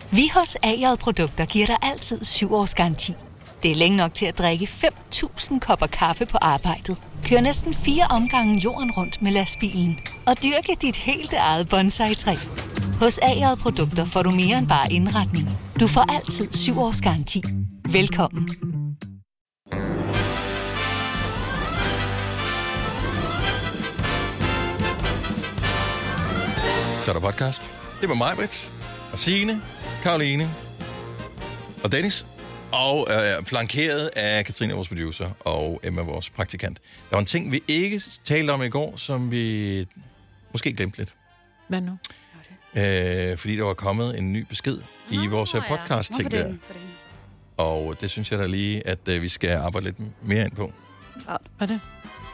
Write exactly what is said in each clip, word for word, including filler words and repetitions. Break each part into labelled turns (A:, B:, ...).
A: Vi hos A J Produkter giver dig altid syv års garanti. Det er længe nok til at drikke fem tusind kopper kaffe på arbejdet. Kør næsten fire omgange jorden rundt med lastbilen. Og dyrke dit helt eget bonsai-træ. Hos A J Produkter får du mere end bare indretning. Du får altid syv års garanti. Velkommen.
B: Så er der podcast. Det var mig, Britt, og Signe, Karoline og Dennis. Og øh, flankeret af Katrine, vores producer, og Emma, vores praktikant. Der var en ting, vi ikke talte om i går, som vi måske glemte lidt.
C: Hvad nu?
B: Øh, fordi der var kommet en ny besked i oh, vores podcast-ting ja. der. Og det synes jeg da lige, at øh, vi skal arbejde lidt mere ind på.
C: Hvad er det?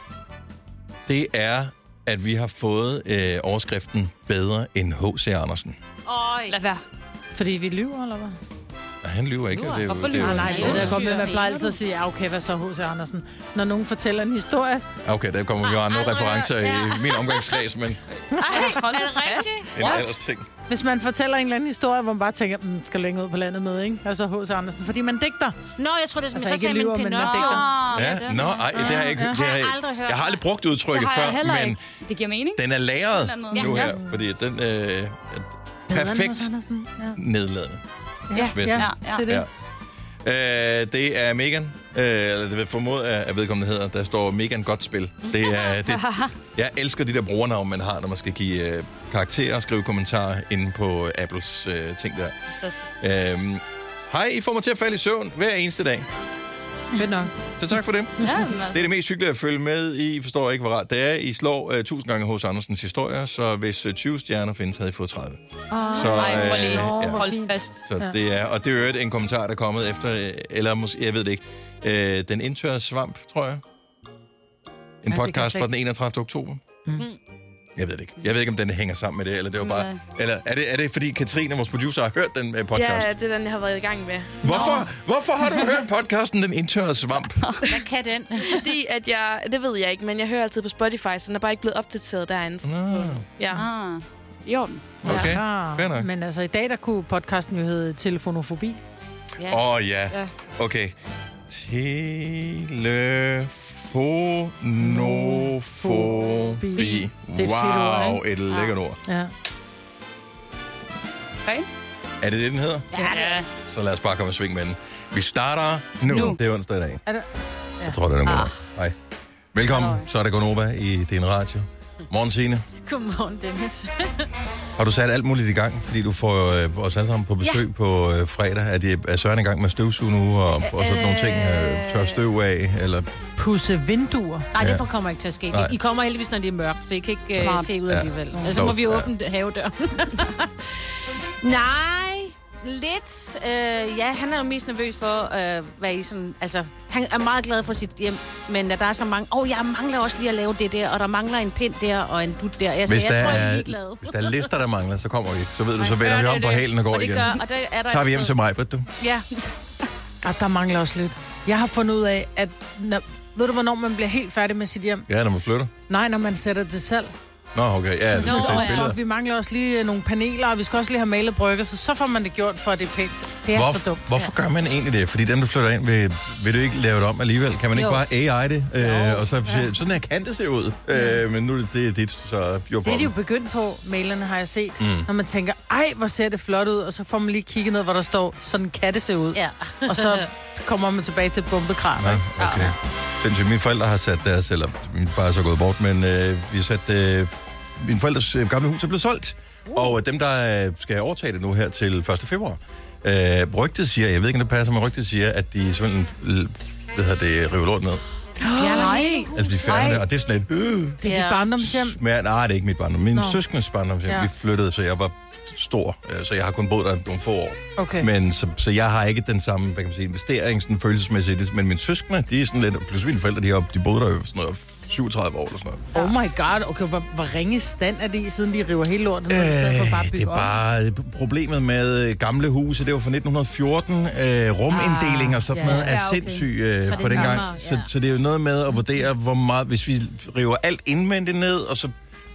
B: Det er, at vi har fået øh, overskriften bedre end H C Andersen.
C: Øj. Lad være. Fordi vi lyver, eller hvad?
B: Ja, han lyver ikke. Det er jo,
C: Hvorfor lyver? Nej, det er det, jeg kommer med. Man plejer altid at sige, ja, okay, hvad så H C Andersen? Når nogen fortæller en historie.
B: Okay, der kommer jo andre referencer ja. i min omgangskreds, men...
C: Ej, hold det fast.
B: En alders ting.
C: Hvis man fortæller en eller anden historie, hvor man bare tænker, mm, skal længere ud på landet med, ikke? Altså H C Andersen. Fordi man digter.
D: Nå, jeg tror det er, som
C: altså,
D: jeg så sagde,
C: lyver,
D: men
C: Pinocchio.
B: Ja, nå, ej, det har jeg ikke... Det har jeg, aldrig hørt. Jeg har aldrig brugt udtrykket før, men...
D: Ikke. Det giver mening.
B: Den er lagret
D: ja.
B: nu her,
D: ja.
B: fordi den øh, perfekt
C: ja.
B: nedladende.
D: Ja, ja, ja, ja.
B: Det er det. Ja. Uh, det er Megan, uh, eller det vil formodet, at vedkommende hedder, der står Megan godt spil. Det er, det, jeg elsker de der brugernavn, man har, når man skal give uh, karakterer og skrive kommentarer inde på Apples uh, ting der. Uh, Hej, I får mig til at falde i søvn hver eneste dag.
C: Fedt nok.
B: Så tak for det.
D: Ja, altså.
B: Det er det mest hyggelige at følge med i. I forstår ikke, hvor rart det er. I slår uh, tusind gange H C Andersens historier, så hvis uh, tyve stjerner findes, havde I fået tredive.
D: Oh,
B: så,
D: ej,
B: uh,
D: ja.
C: Hold fast.
B: Så ja. det er, og det er jo en kommentar, der er kommet efter, eller måske, jeg ved det ikke, uh, Den indtørrede svamp, tror jeg. En ja, podcast fra den enogtredivte oktober. Mm. Jeg ved det ikke. Jeg ved ikke, om den hænger sammen med det, eller det var bare... Eller er det, er det fordi Katrine, vores producer, har hørt den podcast?
E: Ja, det er den, jeg har været i gang med.
B: Hvorfor, hvorfor har du hørt podcasten Den indtørrede svamp?
D: Hvad kan den?
E: Fordi at jeg... Det ved jeg ikke, men jeg hører altid på Spotify, så den er bare ikke blevet opdateret derinde.
B: Nå.
E: Ja.
D: Ah. Jo.
B: Okay,
C: ja. Fair nok. Men altså, i dag, der kunne podcasten jo hedde Telefonofobi.
B: Åh, ja. oh, ja. ja. Okay. Telefonofobi. Wow, et lækkert ord.
C: Ja.
D: Okay.
B: Er det det, den hedder?
D: Ja.
B: Så lad os bare komme og svinge med den. Vi starter nu. nu. Det er onsdag i dag.
C: Er det?
B: Ja. Jeg tror, det er den ah. Hej. Velkommen. Så er det Gonova i din radio. Morgen, Signe.
D: Godmorgen, Dennis.
B: Har du sat alt muligt i gang? Fordi du får øh, os alle sammen på besøg ja. på øh, fredag. Er, de, er Søren i gang med støvsuge nu og, og sådan øh, nogle ting? Øh, tør støv af? Eller?
C: Pusse vinduer?
D: Nej, det kommer ikke til at ske. Nej. I kommer heldigvis, når det er mørkt, så I kan ikke uh, se ud ja. alligevel. Ja. Altså, så må vi åbne ja. havedøren. Nej, lidt. Øh, ja, han er jo mest nervøs for, øh, hvad I sådan... Altså, han er meget glad for sit hjem, men der er så mange... Åh, oh, jeg mangler også lige at lave det der, og der mangler en pind der, og en dut der. Altså,
B: hvis,
D: jeg
B: der
D: tror,
B: er,
D: jeg er
B: hvis der er lister, der mangler, så kommer vi ikke. Så ved du, så vender vi om på hælen og går
D: og
B: igen.
D: Gør, og der er der
B: tager vi hjem til mig, ved du?
D: Ja.
C: Og der mangler også lidt. Jeg har fundet ud af, at... Når, ved du, hvornår man bliver helt færdig med sit hjem?
B: Ja, når man flytter.
C: Nej, når man sætter det selv.
B: Nå, okay. Ja, så,
C: så
B: skal tage billeder.
C: Vi mangler også lige nogle paneler, og vi skal også lige have malet brygger, så så får man det gjort, for det er pænt. Det er
B: Hvor,
C: så dumt.
B: Hvorfor gør man egentlig det? Fordi dem, der flytter ind, vil, vil du ikke lave det om alligevel? Kan man jo. ikke bare A I det? Øh, og så ja. sådan her kan det se ud. Ja. Øh, men nu er det, det er dit, så jo
C: det er de jo begyndt på, mailerne har jeg set. Mm. Når man tænker, ej, hvor ser det flot ud, og så får man lige kigget ned, hvor der står, sådan kan det se ud. Ja. Og så kommer man tilbage til et bombekram.
B: Ja, okay. Ja. Sindssygt, mine forældre har sat deres, eller min far er så gået bort, men øh, vi har sat... Øh, Min forældres øh, gamle hus er blevet solgt, uh. og dem, der øh, skal overtage det nu her til første februar, øh, rygtet siger, jeg ved ikke, om det passer, men rygtet siger, at de simpelthen, hvad hedder det, river lort ned.
C: Fjerne
B: Altså, de fjerner det, og det er sådan et... Øh,
C: det er dit barndomshjem?
B: Nej, det er ikke mit barndom. Min
C: no.
B: søskendes barndomshjem, ja. Vi flyttede, så jeg var stor, så jeg har kun boet der nogle få år.
C: Okay.
B: Men så, så jeg har ikke den samme, hvad kan man sige, investering, sådan følelsesmæssigt. Men mine søskende, de er sådan lidt, plus mine forældre, de, har, de boede der jo sådan noget syvogtredive år eller sådan noget.
C: Oh my god, okay, hvor, hvor ringe stand er det i, siden de river hele lortet? Øh,
B: bare det er bare om. Problemet med gamle huse, det var fra nitten fjorten. Øh, ruminddeling og sådan ah, noget ja, er okay. sindssygt øh, for dengang. Ja. Så, så det er jo noget med at vurdere, hvor meget, hvis vi river alt indvendigt ned, og så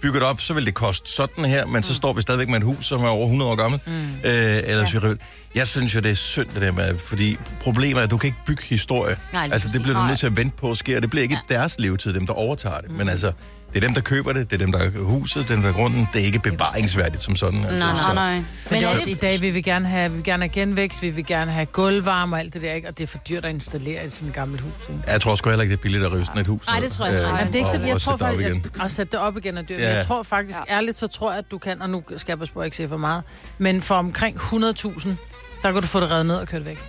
B: bygger det op, så vil det koste sådan her, men mm. så står vi stadigvæk med et hus, som er over hundrede år gammelt. Mm. Øh, ellers ja. Jeg synes jo, det er synd, det der med, fordi problemet er, at du kan ikke bygge historie. Nej, altså, det bliver du nødt til at vente på at ske, og det bliver ikke ja. deres levetid, dem der overtager det. Mm. Men altså, det er dem, der køber det, det er dem, der er huset, det er dem, der er grunden. Det er ikke bevaringsværdigt som sådan. Altså.
C: Nej, nej, nej. Men, Men det er også i dag, vi vil gerne have, vi vil gerne have genvækst, vi vil gerne have gulvvarme og alt det der, ikke? Og det er for dyrt at installere i sådan et gammelt hus. Ikke?
B: Jeg tror sgu heller ikke, det er billigt at rive sådan et hus.
D: Nej, det tror jeg ikke.
C: Øh, det er ikke så, jeg tror faktisk, at, at sætte det op igen er dyrt. Ja. Jeg tror faktisk, ja. ærligt, så tror jeg, at du kan, og nu skal jeg passe på, at jeg ikke se for meget, men for omkring hundrede tusind, der kan du få det revet ned og kørt væk.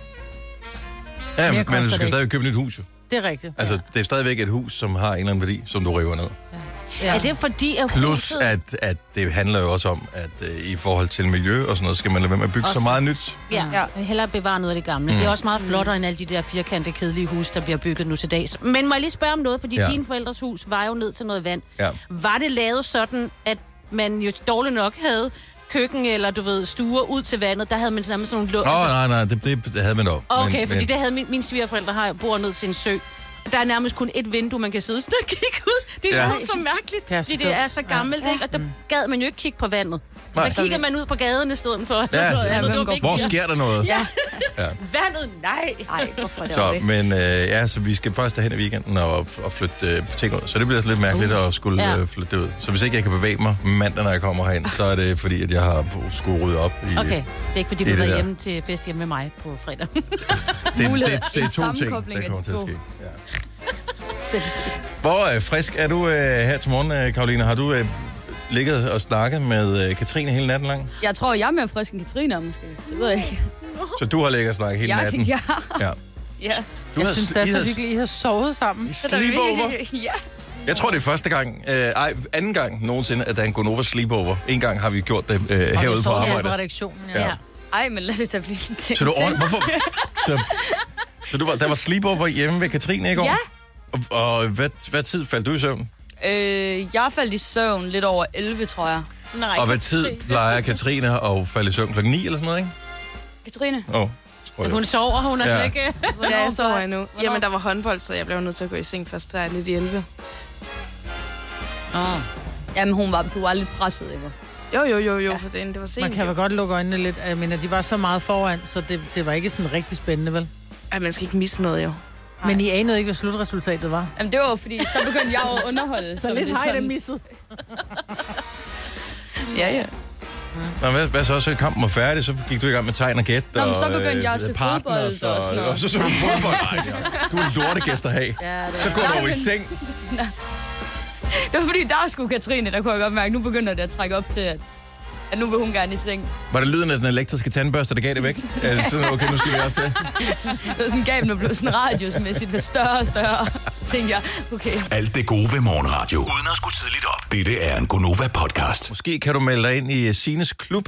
B: Ja, men, men du skal stadig købe et nyt hus, jo.
C: Det er rigtigt.
B: Altså, ja. det er stadigvæk et hus, som har en eller anden værdi, som du river ned.
D: Ja. Ja. Er det fordi, at
B: Plus,
D: huset...
B: at, at det handler jo også om, at uh, i forhold til miljø og sådan noget, skal man lade være med at bygge også... så meget nyt.
D: Ja, ja. Hellere bevare noget af det gamle. Mm. Det er også meget flottere end alle de der firkantede, kedelige hus, der bliver bygget nu til dags. Men må jeg lige spørge om noget, fordi ja. dine forældres hus var jo ned til noget vand. Ja. Var det lavet sådan, at man jo dårligt nok havde køkken eller, du ved, stuer ud til vandet? Der havde man sådan nogle... Nå,
B: altså... nej, nej, det, det, det havde man dog.
D: Okay,
B: men,
D: fordi
B: men...
D: det havde min, mine svigerforældre har bor ned til en sø. Der er nærmest kun et vindue, man kan sidde sådan og kigge ud. Det er ja. noget så mærkeligt, det er så fordi det er så gammelt, ja. ikke? Og der gad man jo ikke kigge på vandet. Nej. Der kigger man ud på gaden i stedet for.
B: Ja,
D: noget,
B: ja,
D: noget,
B: hvor, hvor sker der noget?
D: Ja. ja. Vandet, nej. Ej, hvorfor det
B: så, men øh, ja, så vi skal faktisk derhen i weekenden og, og flytte øh, ting ud. Så det bliver altså lidt mærkeligt uh. at skulle ja. øh, flytte det ud. Så hvis ikke jeg kan bevæge mig mandag, når jeg kommer herind, så er det fordi, at jeg har skulle rydde op i
D: okay, det er ikke fordi, du er hjemme til fest hjemme med mig på fredag.
B: det, det, det, det er to ting, der kommer til at ske. Ja.
D: Sindssygt.
B: Hvor øh, frisk er du øh, her til morgen, øh, Karoline? Har du øh, ligget og snakket med øh, Katrine hele natten lang?
F: Jeg tror, jeg er mere frisk end Katrine, måske. Det ved jeg ikke.
B: Så du har ligget og snakket hele
F: jeg,
B: natten?
F: Ja.
B: ja.
F: ja.
C: Du jeg har, synes, det er så hyggeligt, I har sovet sammen.
B: Sleepover?
F: Ja.
B: Jeg tror, det er første gang, øh, ej, anden gang nogensinde, at der er en Gonova sleepover. En gang har vi gjort det øh, herude på arbejde. Og
C: på redaktionen, ja. ja.
F: Ej, men lad det da blive en ting.
B: Så du ordentligt, hvorfor? Så, så du var, der var sleepover hjemme ved Katrine i går?
F: Ja.
B: Og, og hvad, hvad tid faldt du i søvn?
F: Øh, jeg faldt i søvn lidt over elleve, tror jeg.
B: Nej, og hvad tid plejer Katrine at falde i søvn? Klokken ni eller sådan noget, ikke?
F: Katrine?
B: Åh. Oh.
D: Ja, hun sover, hun er ja. slet ikke...
E: Ja, jeg sover endnu. Hvornår? Jamen, der var håndbold, så jeg blev nødt til at gå i seng først, der er lidt i elleve.
F: Åh. Oh. Jamen, hun var, du var lidt presset, ikke?
E: Jo, jo, jo, jo, ja. For det, det var sent.
C: Man kan jo godt lukke øjnene lidt. Jeg mener, de var så meget foran, så det, det var ikke sådan rigtig spændende, vel?
E: Ej, man skal ikke misse noget, jo.
C: Men I anede ikke, hvad slutresultatet var?
F: Jamen, det var fordi, så begyndte jeg at underholde.
C: så lidt har I det misset.
F: ja, ja.
B: Nå, hvad, hvad så? Så kampen var færdig, så gik du i gang med tegn og gæt.
F: Nå, og, så begyndte jeg at se fodbold og, og sådan noget.
B: Og så så du fodbold. Nej, ja. Du er en lortegæst at have. Ja, så går du over i seng.
F: Nej. Det var fordi, der skulle Katrine, der kunne jeg godt mærke, nu begynder det at trække op til, at, at nu vil hun gerne i seng.
B: Var det lyden af den elektriske tandbørste, der gav det væk? Ja, sådan, okay, nu skal vi også til.
F: Det var sådan, gav den blev sådan radiusmæssigt for større og større. Så tænkte jeg, okay.
G: Alt det gode ved morgenradio, uden at skulle tidligt op. Dette er en Gonova-podcast.
B: Måske kan du melde dig ind i Sines klub,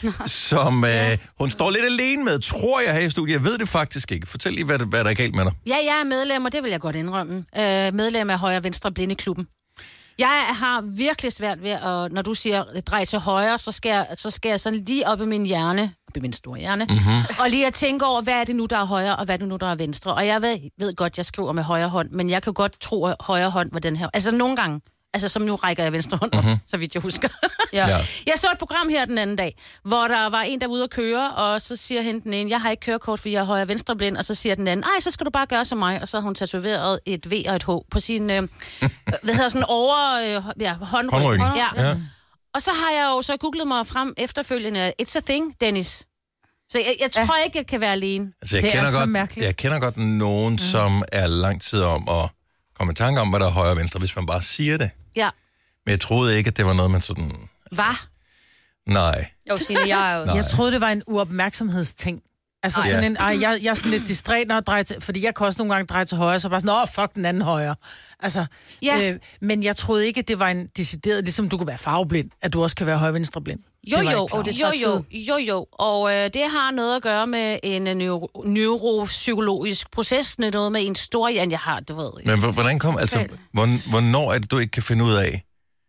B: som øh, hun står lidt alene med, tror jeg, her i studiet. Jeg ved det faktisk ikke. Fortæl lige, hvad, hvad der er galt med dig.
D: Ja, jeg er medlem, og det vil jeg godt indrømme. Øh, medlem af Højre Venstre Blindeklubben. Jeg har virkelig svært ved, at når du siger drej til højre, så skal jeg, så skal jeg sådan lige op i min hjerne, op i min store hjerne, mm-hmm. og lige at tænke over, hvad er det nu, der er højre, og hvad er det nu, der er venstre. Og jeg ved, ved godt, jeg skriver med højre hånd, men jeg kan godt tro, at højre hånd var den her. Altså nogle gange, altså som nu rækker jeg venstre hånd op, mm-hmm. så vidt jeg husker. ja. Ja. Jeg så et program her den anden dag, hvor der var en, der var ude at køre, og så siger hende den ene, jeg har ikke kørekort, fordi jeg er højre venstre blind, og så siger den anden, ej, så skal du bare gøre som mig, og så har hun tatoveret et V og et H på sin, øh, hvad hedder sådan, over, øh, ja, håndryg.
B: Håndryggen.
D: Ja. Ja. Og så har jeg jo så googlet mig frem efterfølgende, it's a thing, Dennis. Så jeg, jeg tror ja. ikke, jeg kan være alene.
B: Altså, jeg
C: det
B: kender
C: er
B: godt,
C: så mærkeligt.
B: Jeg kender godt nogen, mm. som er lang tid om at komme i tanke om, hvad der er højre og venstre, hvis man bare siger det.
D: Ja.
B: Men jeg troede ikke, at det var noget, man sådan...
D: Hvad?
B: Nej.
F: Jo, Signe, jeg er jo...
C: Jeg troede, det var en uopmærksomhedsting. Altså ej, sådan ja. en, ej, jeg, jeg er sådan lidt distræt, når jeg drejer til... Fordi jeg kan også nogle gange dreje til højre, så bare sådan, åh, fuck den anden højre. Altså, ja. øh, men jeg troede ikke, at det var en decideret, ligesom du kunne være farveblind, at du også kan være højre-venstre-blind.
D: Jo, jo, og det jo, jo, jo, jo. Og øh, det har noget at gøre med en neuro, neuropsykologisk proces, noget med en stor hjerne, jeg har, du ved.
B: Men hvordan kom, altså, hvornår er det, du ikke kan finde ud af,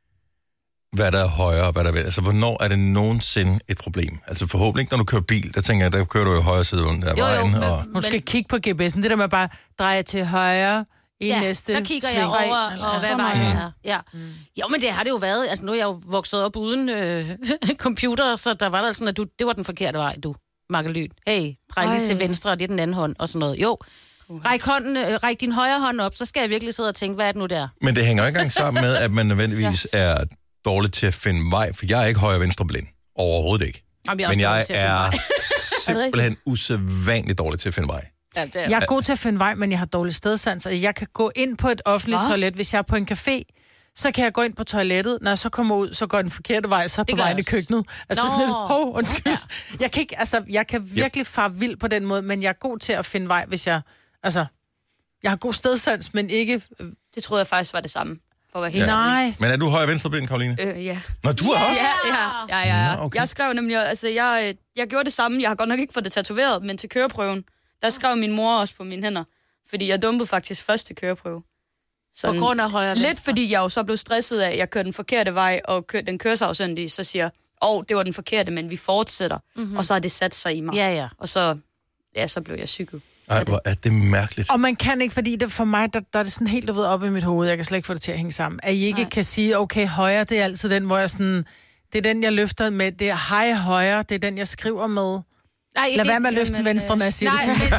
B: hvad der er højre og hvad der er venstre? Altså, hvornår er det nogensinde et problem? Altså, forhåbentlig ikke, når du kører bil, der tænker jeg, der kører du jo højre side under der
D: jo,
B: vejen.
D: Jo, men,
B: og...
C: Hun skal kigge på G P S'en, det der med bare dreje til højre i
D: ja,
C: næste
D: der kigger
C: sving.
D: jeg over,
C: Altså.
D: og hvad
C: Så
D: vej
C: meget.
D: jeg er. Ja. Mm. Jo, men det har det jo været. Altså, nu er jeg jo vokset op uden øh, computer, så der var der sådan, at du, det var den forkerte vej, du, Makkelyn. Hey, drej lige til venstre, og det er den anden hånd, og sådan noget. Jo, ræk, hånden, øh, ræk din højre hånd op, så skal jeg virkelig sidde og tænke, hvad er det nu der?
B: Men det hænger ikke engang sammen med, at man nødvendigvis ja. er dårlig til at finde vej, for jeg er ikke højre- og venstreblind. Overhovedet ikke.
D: Jamen, jeg er
B: Men jeg er
D: simpelthen
B: simpelthen usædvanligt dårlig til at finde vej.
D: Ja, det er.
C: Jeg er god til at finde vej, men jeg har dårlig stedsans, og jeg kan gå ind på et offentligt
F: Hva?
C: toilet. Hvis jeg er på en café, så kan jeg gå ind på toilettet. Når jeg så kommer ud, så går den forkerte vej, så er jeg på vej i køkkenet. Altså
D: Nå.
C: sådan lidt, hov, undskyld. Ja. Jeg kan ikke, altså, jeg kan virkelig fare vild på den måde, men jeg er god til at finde vej, hvis jeg, altså, jeg har god stedsans, men ikke...
F: Det troede jeg faktisk var det samme, for at være helt
B: Ja.
C: Nej.
B: Men er du højre- og venstreblind, Karoline?
F: Øh, ja.
B: Nå, du er også?
F: Ja, ja, ja. ja.
B: Nå, okay.
F: Jeg skrev nemlig, altså jeg, øh, jeg gjorde det samme. Jeg har godt nok ikke fået det tatoveret, men til køreprøven, der skrev min mor også på mine hænder. Fordi jeg dumpede faktisk første køreprøve.
D: På grund af højre
F: Lidt fordi jeg jo så blev stresset af, at jeg kørte den forkerte vej, og kør, den kørselsafsyndige, så siger, åh, oh, det var den forkerte, men vi fortsætter. Mm-hmm. Og så har det sat sig i mig.
D: Ja, ja.
F: Og så, ja, så blev jeg psyket.
B: Ej, hvor er det mærkeligt.
C: Og man kan ikke, fordi det for mig, der, der er det sådan helt, du ved, op i mit hoved. Jeg kan slet ikke få det til at hænge sammen. At I ikke
F: Nej.
C: kan sige, okay, højre, det er altid den, hvor jeg sådan... Det er den, jeg løfter med. Det er hej højre. Det er den, jeg skriver med.
D: Nej,
C: Lad være med at løfte den venstre, når jeg siger
D: nej,
C: det.
D: men,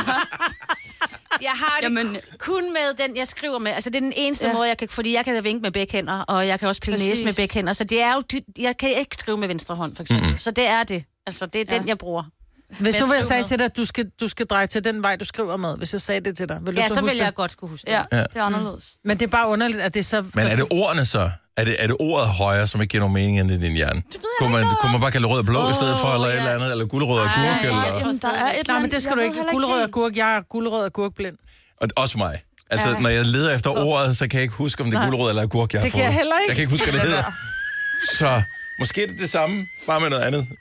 D: jeg har det
F: Jamen-
D: Jamen, kun med den, jeg skriver med. Altså, det er den eneste
F: Ja.
D: måde, jeg kan... Fordi jeg kan vinke med begge hænder, og jeg kan også pille næse
F: Præcis.
D: med begge hænder. Så det er jo... dy- Jeg kan ikke skrive med venstre hånd, for eksempel.
B: Mhm.
D: Mm-hmm. Så det er det. Altså, det er
F: Ja.
D: den, jeg bruger.
C: Hvis
D: jeg
C: nu vil jeg
D: skriver
C: sige
D: med.
C: til dig, at du skal, du skal dreje til den vej, du skriver med. Hvis jeg sagde det til dig. Vil du
D: Ja,
C: så
D: så
C: huske
D: vil jeg
C: det?
D: godt kunne huske det.
F: Ja,
B: Ja.
F: det er anderledes.
C: Men det er bare underligt, at det er så...
B: Men er det ordene så? Er det, er det ordet højre, som ikke giver nogen mening ind i din hjerne? Kunne man, kunne man bare kalde rød og blå oh, i stedet for, eller ja. et eller andet? Eller guldrød og gurk?
D: Ej,
B: Eller...
F: Jamen, der er et
C: Nej, men det skal
F: jeg
C: du
F: ved
C: ikke.
F: heller
C: Guldrød og
F: helt.
C: gurk. Jeg er guldrød og gurkblind.
B: Og også mig. Altså,
F: Ja.
B: når jeg leder efter ordet, så kan jeg ikke huske, om det er guldrød eller gurk, jeg har
C: Det kan
B: fået.
C: jeg heller ikke.
B: Jeg kan ikke huske, hvad det hedder. Så måske er det det samme, bare med noget andet.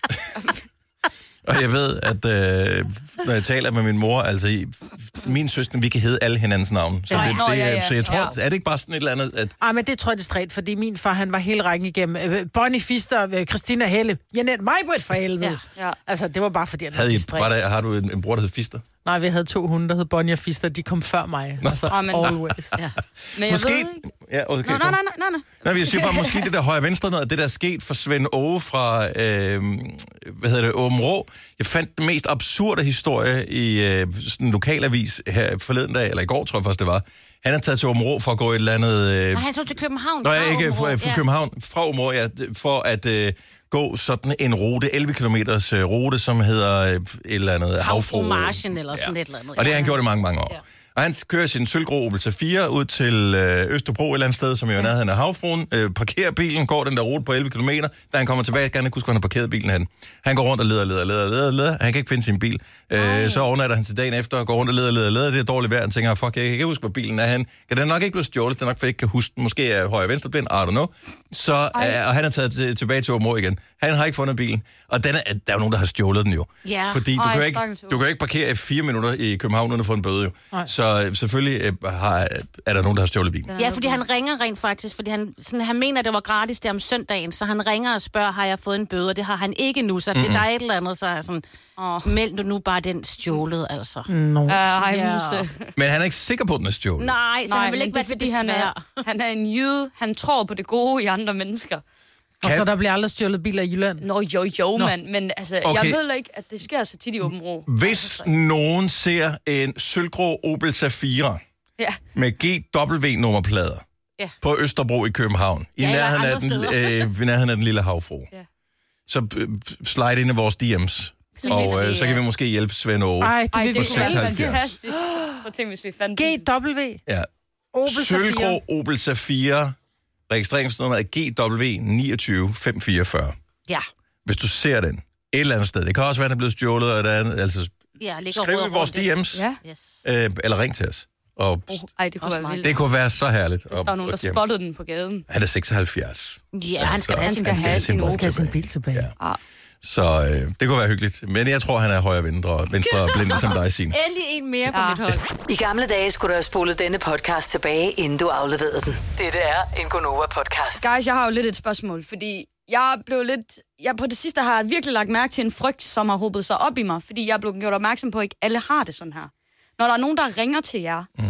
B: Og jeg ved, at øh, når jeg taler med min mor, altså i, min søster, vi kan hedde alle hinandens navne. Så,
F: Ja.
B: det,
F: Nå,
B: det,
F: ja, ja.
B: så jeg tror,
F: Ja.
B: er det ikke bare sådan et eller andet, at
C: Ej, men det tror jeg, det er stræt, fordi min far, han var hele rækken igennem. Øh, Bonnie Fister, øh, Christina Helle, Jeanette Majbrit for helvede.
D: Ja.
F: Ja.
C: Altså, det var bare fordi, han var
B: havde I,
C: distræt.
B: var der, har du en, en bror, der hed Fister?
C: Nej, vi havde to hunde, der hed Bonnie og Fister. De kom før mig. Altså,
F: Ah, men-
C: always.
D: Ja.
F: Men jeg
B: Måske...
F: ved ikke...
B: Ja, okay,
F: Nå, nej,
B: kom.
F: nej, nej, nej.
B: Nej, jeg siger bare, måske det der højre-venstre noget, det der er sket for Svend Åge fra, øh, hvad hedder det, Åben Rå. Jeg fandt den mest absurde historie i øh, sådan en lokalavis her forleden dag, eller i går, tror jeg først det var. Han er taget til Åben Rå for at gå et eller andet... Øh,
D: Nej, han tog til København.
B: Nå,
D: fra
B: jeg ikke
D: Aabenraa.
B: fra, fra
D: Ja.
B: København, fra Åben Rå, ja, for at øh, gå sådan en rute, elleve kilometers øh, rute, som hedder øh, et eller andet havfru.
D: Havfru-marchen eller sådan et eller andet.
B: Og det har han gjort i mange, mange år.
D: Ja.
B: Og han kører sin sølvgrå Opel Zafira ud til øh, Østerbro et eller andet sted, som jo er nærheden af havfruen. Øh, parkerer bilen, går den der rute på elleve kilometer. Da han kommer tilbage, kan han ikke huske, hvor han har parkeret bilen hen. Han går rundt og leder, leder, leder, leder, leder. Han kan ikke finde sin bil. Øh, så overnatter han til dagen efter og går rundt og leder, leder, leder. Det er dårligt vejr. Han tænker, fuck, jeg kan ikke huske, hvor bilen er hen. Kan den nok ikke blive stjålet? Det er nok, for jeg ikke kan huske den. Måske er højre og venstre blind. I don't know. Så, øh, og han er taget til, tilbage til Åben igen. Han har ikke fundet bilen. Og den er, der er jo nogen, der har stjålet den jo.
D: Ja.
B: Fordi du
F: Ej,
B: kan, jo ikke,
F: stakkels
B: du kan jo ikke parkere i fire minutter i København uden at få en bøde jo.
C: Nej.
B: Så øh, selvfølgelig øh, har, er der nogen, der har stjålet bilen.
D: Ja, fordi han ringer rent faktisk, fordi han, sådan, han mener, det var gratis der om søndagen, så han ringer og spørger, har jeg fået en bøde, og det har han ikke nu, så det, der er et eller andet, så er jeg sådan,
F: Åh.
D: meld du nu bare den stjålet, altså.
C: No.
F: Uh, hej,
D: Ja.
F: Musse.
B: Men han er ikke sikker på, at den er stjålet.
D: Nej, så
F: Nej,
D: han vil
F: men
D: ikke
F: det er,
D: være til
F: fordi han
D: besvær.
F: er, han er en jyde. Han tror på det gode i andre mennesker.
C: Og
B: Kan-
C: så der bliver aldrig stjålet biler i Jylland.
F: Nå, jo, jo, mand. Men altså,
B: Okay.
F: jeg ved ikke, at det sker så tit i Åben Rå.
B: Hvis nogen ser en sølvgrå Opel Zafira
F: Ja.
B: med G W-nummerplader
D: Ja.
B: på Østerbro i København, i
D: Ja, eller
B: nærheden, af
D: andre
B: den, øh, i nærheden af den lille havfru,
F: Ja.
B: så øh, slide ind i vores D M's,
D: Så
B: og
D: vi
B: øh,
D: siger-
B: så kan vi måske hjælpe Svend Åge.
C: Ej, det
F: Ej,
C: vil
F: det
C: vi
F: kunne være
B: seksoghalvfjerds.
F: fantastisk. Prøv at tænke, hvis vi fandt
C: G W.
B: Ja.
C: Opel Zafira.
B: Sølvgrå Opel Zafira, registreringsnummer er G W ni to fem fire fire.
D: Ja,
B: Hvis du ser den et eller andet sted, det kan også være, den er blevet stjålet, og der er, altså,
D: ja, ligger
B: skriv
D: rød
B: i vores D
D: rundt.
B: M's,
F: Ja.
D: Yes.
B: øh, eller ring til os. Og
F: Oh, ej, det kunne
D: Også
F: være
D: meget.
F: vildt.
B: det kunne være så herligt.
F: Hvis der var nogen, der spottede den på gaden.
B: Han er seksoghalvfjerds.
D: Ja, han skal
B: Så
D: have sin
F: skal have sin
B: bil
C: Skal have sin
B: tilbage.
C: bil tilbage.
B: Ja.
F: Ah.
B: Så øh, det kunne være hyggeligt. Men jeg tror, han er højre venstre, venstre blind, ligesom dig, Signe.
D: Endelig en mere på
F: Ja.
D: mit hold.
A: I gamle dage skulle du have spolet denne podcast tilbage, inden du afleverede den. Dette er en Gonova-podcast.
F: Guys, jeg har jo lidt et spørgsmål, fordi jeg blev lidt... Jeg på det sidste har jeg virkelig lagt mærke til en frygt, som har hobet sig op i mig, fordi jeg er blevet gjort opmærksom på, at ikke alle har det sådan her. Når der er nogen, der ringer til jer, mm.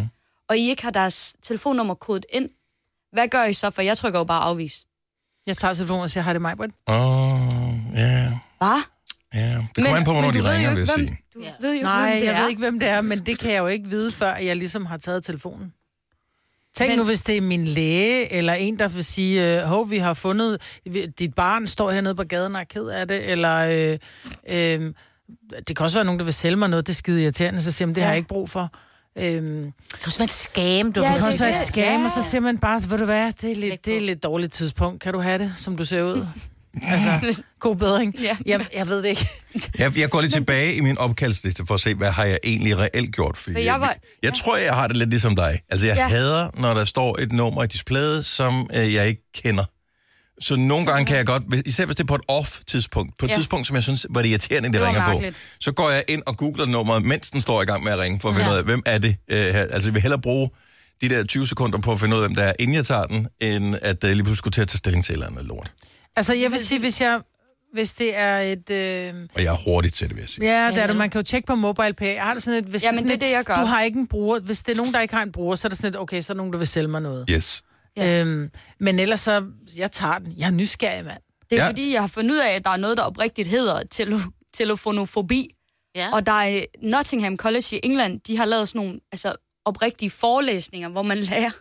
F: og I ikke har deres telefonnummer kodet ind, hvad gør I så? For jeg trykker jo bare afvis.
C: Jeg tager telefonen og siger, hej, det er mig, Britt.
B: Åh, oh, ja. Yeah.
F: Hvad?
B: Ja, yeah. Det kommer an på, hvornår de ringer, vil jeg sige.
F: Du ved jo
C: Nej,
F: hvem det
C: jeg
F: er.
C: ved ikke, hvem det er, men det kan jeg jo ikke vide, før jeg ligesom har taget telefonen. Tænk men... nu, hvis det er min læge, eller en, der vil sige, hov, vi har fundet, dit barn står hernede på gaden og er ked af det, eller øh, øh, det kan også være nogen, der vil sælge mig noget, det er skide irriterende, så siger man, det ja. har jeg ikke brug for. Øhm,
D: det kan også være et scam, du.
C: Ja,
D: det
C: kan også være et scam,
D: ja.
C: og så siger man bare, ved du hvad, det er lidt, det er et lidt dårligt tidspunkt. Kan du have det, som du ser ud? Altså, god bedring. Ja. Jeg, jeg ved det ikke.
B: jeg, jeg går lige tilbage i min opkaldsliste for at se, hvad har jeg egentlig reelt gjort. For jeg,
F: jeg, var,
B: jeg, jeg tror, jeg har det lidt ligesom dig. Altså, jeg ja. hader, når der står et nummer i displayet, som øh, jeg ikke kender. Så nogle gange kan jeg godt, især hvis det er på et off-tidspunkt, på et ja. tidspunkt, som jeg synes var det irriterende, det, det ringer mærkeligt. på, så går jeg ind og googler nummeret, mens den står i gang med at ringe, for at finde ja. ud af, hvem er det øh, her. Altså, jeg vil hellere bruge de der tyve sekunder på at finde ud af, hvem der er, inden jeg tager den, end at uh, lige pludselig skulle til at tage stilling til et eller andet lort.
C: Altså, jeg vil sige, hvis jeg... Hvis det er et... Øh...
B: Og jeg er hurtigt til det, vil jeg sige.
C: Ja, det er det. Man kan jo tjekke på MobilePay. Jeg har det sådan et... Hvis
F: Jamen,
C: det er,
F: det er det, jeg gør.
C: Du har ikke en bruger. Hvis det er nogen, der ikke har en bruger, så er det sådan et, okay, så er der nogen, der vil sælge mig noget.
B: Yes.
C: Ja. Øhm, men ellers så... Jeg tager den. Jeg er nysgerrig, mand.
F: Det er
B: ja.
F: fordi, jeg har fundet ud af, at der er noget, der oprigtigt hedder tele- telefonofobi.
D: Ja.
F: Og der er Nottingham College i England, de har lavet sådan nogle altså, oprigtige forelæsninger, hvor man lærer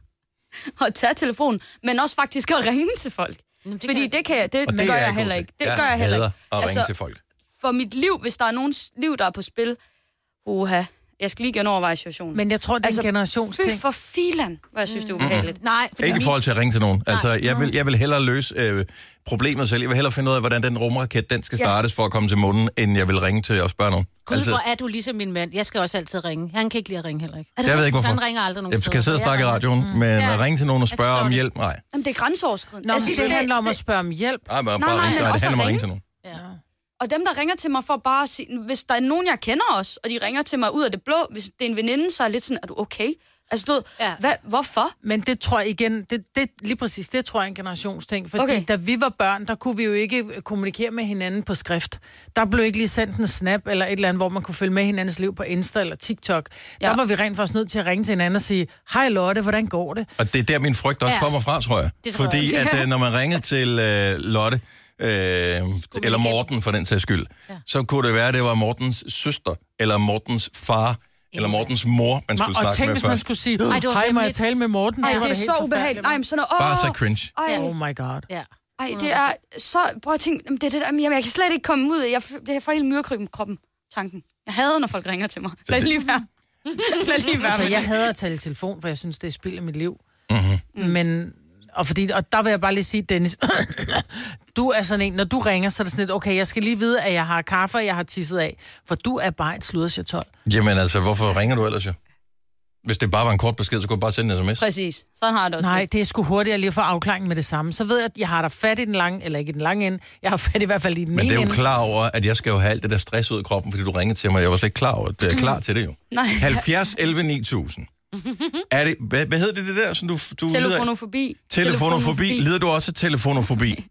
F: at tage telefonen, men også faktisk at ringe til folk. Jamen, det fordi det kan jeg, det, det gør jeg, jeg heller ikke. Det
B: jeg
F: gør jeg heller ikke.
B: at ringe altså, til folk.
F: For mit liv, hvis der er nogens liv, der er på spil, uha, jeg skal lige genoverveje situationen.
C: Men jeg tror, det er altså, en generationsting.
F: Fy for filan, hvor jeg synes, det er ubehageligt.
D: Mm. Nej.
B: Ikke i forhold til at ringe til nogen. Altså, jeg vil, jeg vil hellere løse øh, problemet selv. Jeg vil hellere finde ud af, hvordan den rumraket, den skal startes ja. for at komme til månen, end jeg vil ringe til og spørge nogen.
D: Gud,
B: altså,
D: hvor er du ligesom min mand. Jeg skal også altid ringe. Han kan ikke lide at ringe heller ikke.
B: Jeg ved ikke, hvorfor.
D: Han ringer aldrig nogen
B: Jeg skal sidde og snakke i radioen, mm. men ja. at ringe til nogen og spørge om hjælp, nej.
F: Jamen, det er grænseoverskridende.
C: Nå, jeg synes, det, det handler om at spørge om hjælp.
B: Nej, men bare ringe, det handler om at ringe til nogen.
F: Ja. Og dem, der ringer til mig for bare at sige, hvis der er nogen, jeg kender også, og de ringer til mig ud af det blå, hvis det er en veninde, så er jeg lidt sådan, er du okay? Altså, du ved, ja. hvad, hvorfor?
C: Men det tror jeg igen, det, det, lige præcis, det tror jeg er en generationsting. Fordi
F: okay.
C: da vi var børn, der kunne vi jo ikke kommunikere med hinanden på skrift. Der blev ikke lige sendt en snap eller et eller andet, hvor man kunne følge med hinandens liv på Insta eller TikTok. Ja. Der var vi rent faktisk nødt til at ringe til hinanden og sige, hej Lotte, hvordan går det?
B: Og det er der, min frygt også ja. kommer fra, tror jeg.
D: Det tror
B: Fordi
D: jeg.
B: at når man ringede til øh, Lotte, Øh, eller Morten for den sags skyld, ja. så kunne det være, at det var Mortens søster, eller Mortens far, ja. eller Mortens mor, man skulle
C: Ma-
B: snakke
C: tænk,
B: med
C: hvis
B: først.
C: man skulle sige, hej, må jeg tale med Morten?
F: Ej,
C: det,
F: det er så ubehageligt. Ej, men sådan noget,
B: Bare så cringe.
F: Ej.
C: Oh my god.
D: Ja.
F: Ej, det er så... Prøv at tænke, det er det der, jamen, jeg kan slet ikke komme ud af, jeg, jeg får helt myrekryb i kroppen, tanken. Jeg hader, når folk ringer til mig. Lad det lige være. Lad lige være.
C: Altså, jeg hader at tale i telefon, for jeg synes, det er spild af mit liv. Mm-hmm. Men... Og, fordi, og der vil jeg bare lige sige, Dennis, du er sådan en, når du ringer, så er det sådan lidt, okay, jeg skal lige vide, at jeg har kaffe, og jeg har tisset af, for du er bare et sludderchatol.
B: Jamen altså, hvorfor ringer du ellers jo? Hvis det bare var en kort besked, så kunne du bare sende en sms.
F: Præcis, sådan har jeg det også.
C: Nej, det er sgu hurtigt at lige få afklaringen med det samme. Så ved jeg, at jeg har der fat i den lange, eller ikke i den lange ende, jeg har fat i hvert fald i den
B: Men det er jo
C: ende.
B: klar over, at jeg skal jo have alt det der stress ud af kroppen, fordi du ringede til mig. Jeg var slet ikke klar over, at jeg er klar til det jo.
F: Nej.
B: halvfjerds elleve ni tusind. Er det, hvad, hvad hedder det, det der, som du, du
F: Telefonofobi.
B: Lider? Telefonofobi. Lider du også af telefonofobi?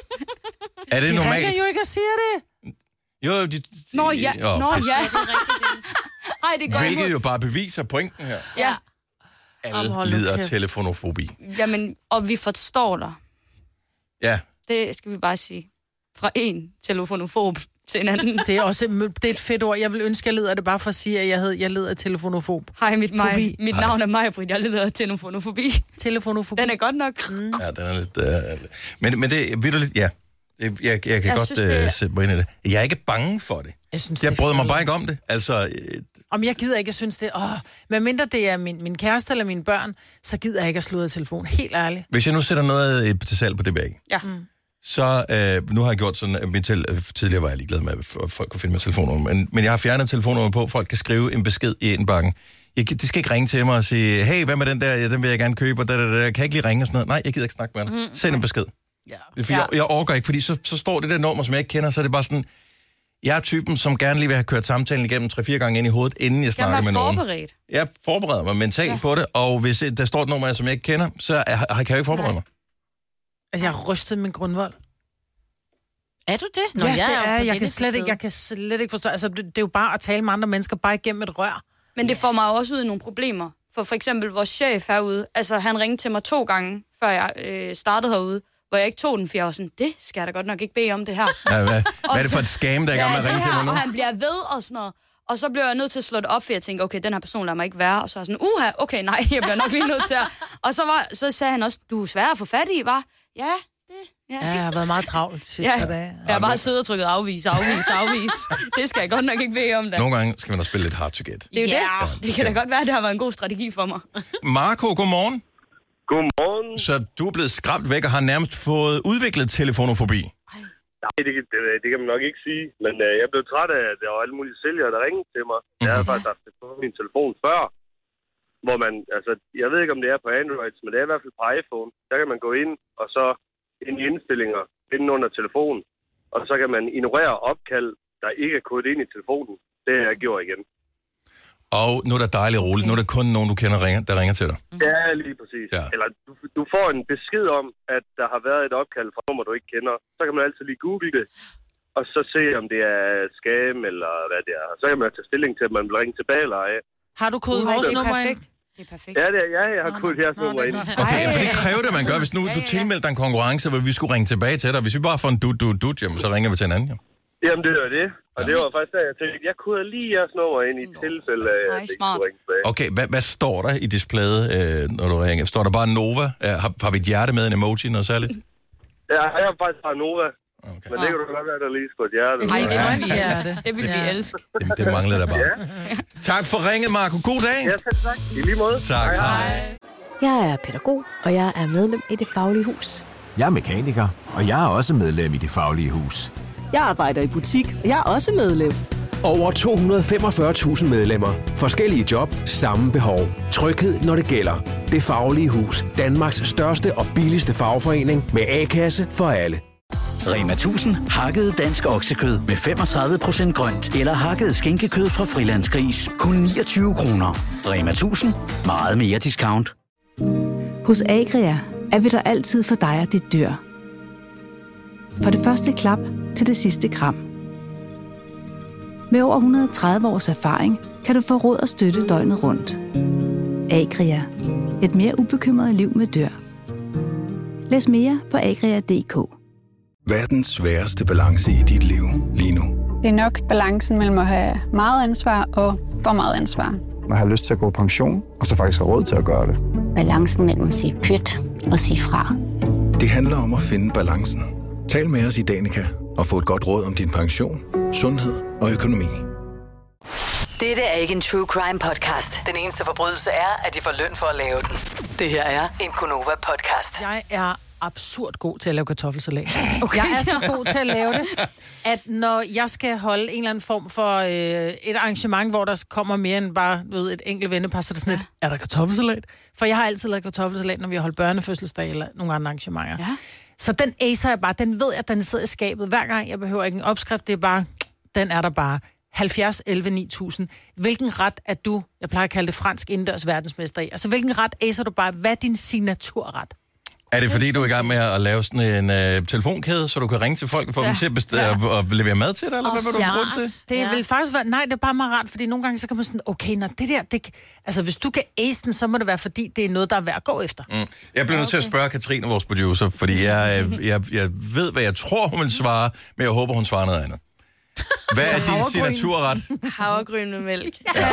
B: Er det
C: de
B: normalt?
C: De ringer jo ikke og siger det.
B: Jo, de...
F: Nå ja,
B: jo,
F: Nå, ja. Ej, det går
B: hvilket
F: imod.
B: jo bare beviser pointen her.
F: Ja.
B: Alle lider af telefonofobi.
F: Jamen, og vi forstår dig.
B: Ja.
F: Det skal vi bare sige. Fra en telefonofob til en anden.
C: Det er også det er et fedt ord. Jeg vil ønske, jeg leder af det bare for at sige, at jeg, hed, jeg leder af telefonofob.
F: Hej, mit, mig, mit navn er Maja Britt. Jeg leder af telefonofobi.
C: Telefonofobi.
F: Den er godt nok. Mm.
B: Ja, den er lidt... Uh, men, men det ved du lidt... Ja, det, jeg, jeg kan jeg godt synes, uh,
F: det...
B: sætte mig ind i det. Jeg er ikke bange for det.
C: Jeg, synes,
B: jeg
C: det
B: bryder mig bare ikke om det. Altså... Uh,
C: Om jeg gider ikke at synes det, åh, medmindre det er min, min kæreste eller mine børn, så gider jeg ikke at slå af telefonen. Helt ærligt.
B: Hvis jeg nu sætter noget til salg på D B A,
F: ja.
B: mm. så øh, nu har jeg gjort sådan, at min tel, tidligere var jeg ligeglad med, at folk kunne finde mit telefonnummer, men, men jeg har fjernet telefonnummer på, folk kan skrive en besked i indbakken. Jeg, de skal ikke ringe til mig og sige, hey, hvad med den der, ja, den vil jeg gerne købe, og da, da, da, kan jeg ikke lige ringe og sådan noget? Nej, jeg gider ikke snakke med dig. Mm. Send en besked. Ja. For jeg, jeg orker ikke, fordi så, så står det der nummer, som jeg ikke kender, så er det bare sådan... Jeg er typen, som gerne lige vil have kørt samtalen igennem tre-fire gange ind i hovedet, inden jeg snakker med nogen.
F: Forberedt.
B: Jeg forbereder mig mentalt ja. på det, og hvis der står et nummer, som jeg ikke kender, så er, kan jeg jo ikke forberede mig.
C: Altså, jeg har rystet min grundvold.
D: Er du det?
C: Nå, ja, jeg det er. Jeg kan, slet ikke, jeg kan slet ikke forstå. Altså, det, det er jo bare at tale med andre mennesker, bare igennem et rør.
F: Men det får mig også ud i nogle problemer. For for eksempel vores chef herude, altså han ringede til mig to gange, før jeg øh, startede herude, hvor jeg ikke tog den, for jeg var sådan, det skal jeg da godt nok ikke bede om det her.
B: Ja, hvad, hvad er det for et scam, der er i gang med at ringe til mig nu?
F: Og han bliver ved og sådan noget. Og så blev jeg nødt til at slå det op, for jeg tænkte, okay, den her person lader mig ikke være. Og så er jeg sådan, uha, okay, nej, jeg bliver nok lige nødt til at... Og så, var, så sagde han også, du er svær at få fat i, var? Ja, det... Ja,
C: ja, jeg har været meget travlt sidste
F: ja,
C: dage.
F: Jeg har bare siddet og trykket afvis, afvis, afvis. Det skal jeg godt nok ikke bede om da.
B: Nogle gange skal man også spille lidt hard to get.
F: Det er jo yeah. det. Ja, det, det kan da godt være, at det har været en god strategi for mig.
B: Marco, godmorgen.
H: Godmorgen.
B: Så du er blevet skræmt væk og har nærmest fået udviklet telefonofobi?
H: Nej, det, det, det kan man nok ikke sige. Men øh, jeg blev træt af, at der var alle mulige sælgere, der ringede til mig. Mm-hmm. Jeg havde faktisk haft det på min telefon før. Hvor man, altså, jeg ved ikke, om det er på Android, men det er i hvert fald på iPhone. Der kan man gå ind, og så ind i indstillinger, ind under telefonen. Og så kan man ignorere opkald, der ikke er kodet ind i telefonen. Det har jeg gjort igen.
B: Og nu er der dejligt roligt. Nu er der kun nogen, du kender, der ringer til dig.
H: Ja, lige præcis. Ja. Eller du, du får en besked om, at der har været et opkald fra nummer, du ikke kender. Så kan man altid lige google det, og så se, om det er scam eller hvad det er. Så kan man tage stilling til, om man vil ringe tilbage eller ej.
C: Har du kodet vores nummer ind?
F: Det er perfekt.
H: Ja, det er, ja, jeg har kodet jeres nummer ind.
B: Okay, for det kræver det, man gør. Hvis nu du tilmelder dig en konkurrence, hvor vi skulle ringe tilbage til dig. Hvis vi bare får en dut, dut, dut, jamen, så ringer vi til en anden. Jamen,
H: jamen det var det. Og det var faktisk der, jeg tænkte, jeg kunne lige jeres nummer ind i tilfælde af, at det ikke kunne ringe tilbage. Okay, hvad, hvad står der i displayet, øh, når du ringer? Står der bare Nova? Har, har vi et hjerte med, en emoji, noget særligt? Ja, jeg har faktisk bare Nova. Okay. Men det kan du godt være, der lige skulle et hjerte.
F: Nej, det vil vi elske. Det vil vi elske.
B: Det, det manglede der bare. Ja. Tak for ringet, Marco. God dag.
H: Ja, tak. I lige måde.
B: Tak.
H: Hej.
B: Hej.
I: Jeg er pædagog, og jeg er medlem i Det Faglige Hus.
J: Jeg er mekaniker, og jeg er også medlem i Det Faglige Hus.
I: Jeg arbejder i butik, og jeg er også medlem.
K: Over to hundrede og femogfyrre tusind medlemmer. Forskellige job, samme behov. Tryghed, når det gælder. Det Faglige Hus. Danmarks største og billigste fagforening med A-kasse for alle.
L: Rema tusind hakkede dansk oksekød med femogtredive procent grønt. Eller hakket skinkekød fra Frilandsgris. Kun niogtyve kroner. Rema tusind. Meget mere discount.
M: Hos Agria er vi der altid for dig og dit dyr. Fra det første klap til det sidste kram. Med over et hundrede og tredive års erfaring kan du få råd og støtte døgnet rundt. Agria. Et mere ubekymret liv med dyr. Læs mere på agria punktum d k.
N: Hvad er den sværeste balance i dit liv lige nu?
O: Det er nok balancen mellem at have meget ansvar og for meget ansvar.
P: Man har lyst til at gå på pension, og så faktisk have råd til at gøre det.
Q: Balancen mellem at sige pyt og sige fra.
N: Det handler om at finde balancen. Tal med os i Danica og få et godt råd om din pension, sundhed og økonomi.
A: Dette er ikke en true crime podcast. Den eneste forbrydelse er, at de får løn for at lave den. Det her er en Gonova podcast.
C: Jeg er absurd god til at lave kartoffelsalat. Okay. Jeg er så god til at lave det, at når jeg skal holde en eller anden form for øh, et arrangement, hvor der kommer mere end bare ved, et enkelt vennepar, så er der sådan et, er der kartoffelsalat? For jeg har altid lavet kartoffelsalat, når vi har holdt børnefødselsdag eller nogle andre arrangementer. Ja. Så den acer jeg bare, den ved jeg, at den sidder i skabet hver gang. Jeg behøver ikke en opskrift, det er bare, den er der bare. halvfjerds elleve ni tusind. Hvilken ret er du, jeg plejer at kalde det fransk indendørs verdensmester i, altså hvilken ret acer du bare, hvad er din signaturret?
B: Er det fordi, du er i gang med at lave sådan en uh, telefonkæde, så du kan ringe til folk og få ja. dem til at bestille, ja. og, og levere mad til dig, eller oh, hvad vil du bruge det til?
C: Det ja. vil faktisk være, nej, det er bare meget rart, fordi nogle gange så kan man sådan, okay, når det der, det, altså hvis du kan ace den, så må det være, fordi det er noget, der er værd at gå efter. Mm.
B: Jeg bliver nødt til at spørge Katrine, vores producer, fordi jeg, jeg, jeg ved, hvad jeg tror, hun vil svare, men jeg håber, hun svarer noget andet. Hvad er din signaturret?
E: Havregryn med mælk.
B: Ja.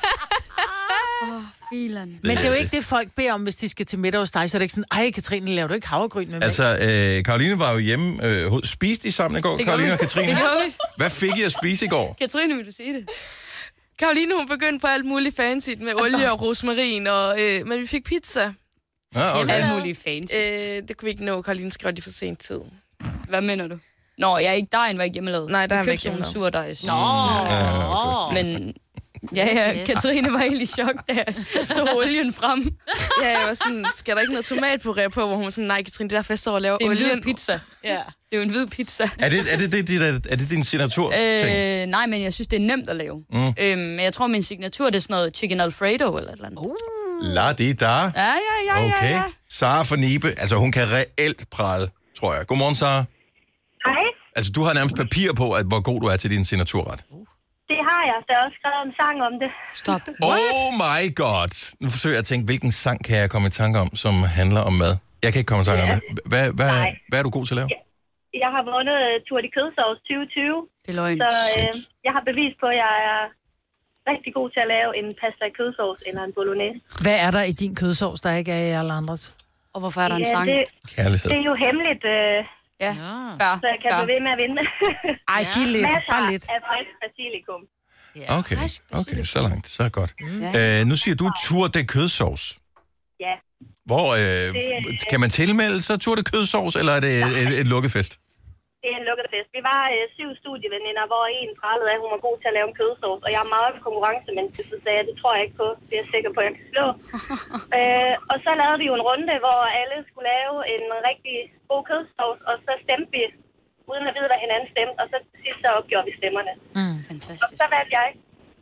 F: Oh, filen.
C: Men det er jo ikke det, folk beder om, hvis de skal til middag hos dig. Så er det ikke sådan, ej, Katrine, laver du ikke havregryn med mælk? Altså,
B: øh, Karoline var jo hjemme. Øh, spiste de sammen i går, Karoline og Katrine? Hvad fik I at spise i går?
F: Katrine, vil du sige det?
E: Karoline, hun begyndte på alt muligt fancy med olie og rosmarin, og, øh, men vi fik pizza.
B: Ah, okay.
F: Alt muligt fancy.
E: Øh, det kunne vi ikke nå. Karoline skrev det for sent tid.
F: Hvad mener du? Nå, jeg er ikke dejen, var ikke hjemmelavet.
E: Nej, der er ikke
F: hjemmelavet. Vi købte sådan
E: Nå.
F: surdejs. Nå. Men ja, ja, Katrine var helt i chok, da jeg tog olien frem.
E: Ja, jeg var sådan, skal der ikke noget tomatpuré på, hvor hun var sådan, nej, Katrine, det er derfor, jeg står og laver olien.
F: Det er en hvid pizza. Ja, det er jo en hvid pizza.
B: Er det, er det, det, det, er, er det din signatur?
F: Øh, nej, men jeg synes, det er nemt at lave. Mm. Øhm, men jeg tror, min signatur det er sådan noget chicken alfredo eller et eller andet. Uh.
B: La di da.
F: Ja, ja, ja,
B: okay.
F: ja, ja.
B: Sara fra Nibe, altså hun kan reelt prale, tror jeg. Godmorgen, Sara.
R: Hej.
B: Altså, du har nærmest papir på, at hvor god du er til din signaturret.
R: Det Det har jeg. Der er også skrevet en sang om det.
F: Stop.
B: Oh my god. Nu forsøger jeg at tænke, hvilken sang kan jeg komme i tanke om, som handler om mad? Jeg kan ikke komme i tanke
R: Ja.
B: om det. Hvad, hvad, hvad er du god til at lave?
R: Jeg har vundet uh, Tour de Kødsovs tyve tyve.
F: Det er løgn.
R: Så øh, jeg har bevis på, at jeg er rigtig god til at lave en pasta i kødsovs eller en bolognese.
C: Hvad er der i din kødsovs, der ikke er i alle andres?
F: Og hvorfor er der en
R: Ja,
F: sang?
R: det,
B: Kærlighed.
R: det er jo hemmeligt, øh,
F: Ja, fair,
R: så jeg kan
F: fair.
R: blive ved med at vinde.
C: Ej, giv lidt.
R: Masser
C: Bare lidt.
R: af frisk basilikum.
B: Okay, okay, så langt, så godt.
R: Mm.
B: Øh, nu siger du Tour de kødsovs.
R: Ja.
B: Hvor, øh,
R: Det-
B: kan man tilmelde sig Tour de kødsovs, eller er det et, et lukket fest?
R: Det er en lukket fest. Vi var øh, syv studieveninder, hvor en pralede af, at hun var god til at lave en kødsovs. Og jeg er meget konkurrencemenneske, så sagde jeg, det tror jeg ikke på. Det er jeg sikker på, at jeg kan slå. øh, og så lavede vi jo en runde, hvor alle skulle lave en rigtig god kødsovs. Og så stemte vi, uden at vide, hvad hinanden stemte. Og så til sidst så opgjorde vi stemmerne.
F: Mm, fantastisk.
R: Og så valgte jeg.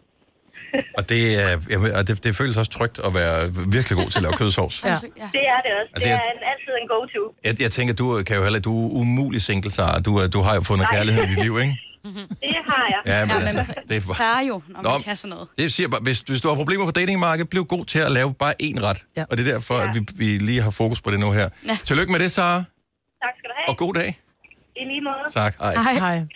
B: Og det, er, jamen, og det, det føles også trygt at være virkelig god til at lave kødsovs.
R: Ja. Det er det også.
B: Altså,
R: Det er
B: jeg-
R: en, altid en go-to.
B: Jeg, jeg tænker, du kan jo heller, du er umulig single, så du, er- du har jo fundet
R: Nej.
B: kærlighed i dit liv, ikke?
R: Det har jeg.
B: Ja, men, altså, det er
F: Fair jo, når man
B: Nå,
F: kan sådan noget.
B: Det siger bare, hvis, hvis du har problemer på datingmarkedet, bliv god til at lave bare én ret. Ja. Og det er derfor, ja. at vi, vi lige har fokus på det nu her.
R: Ja.
B: Tillykke med det, Sara.
R: Tak skal du have.
B: Og god dag.
R: I lige måde.
B: Tak. Hej.
C: Hej. Hej.
R: Hej.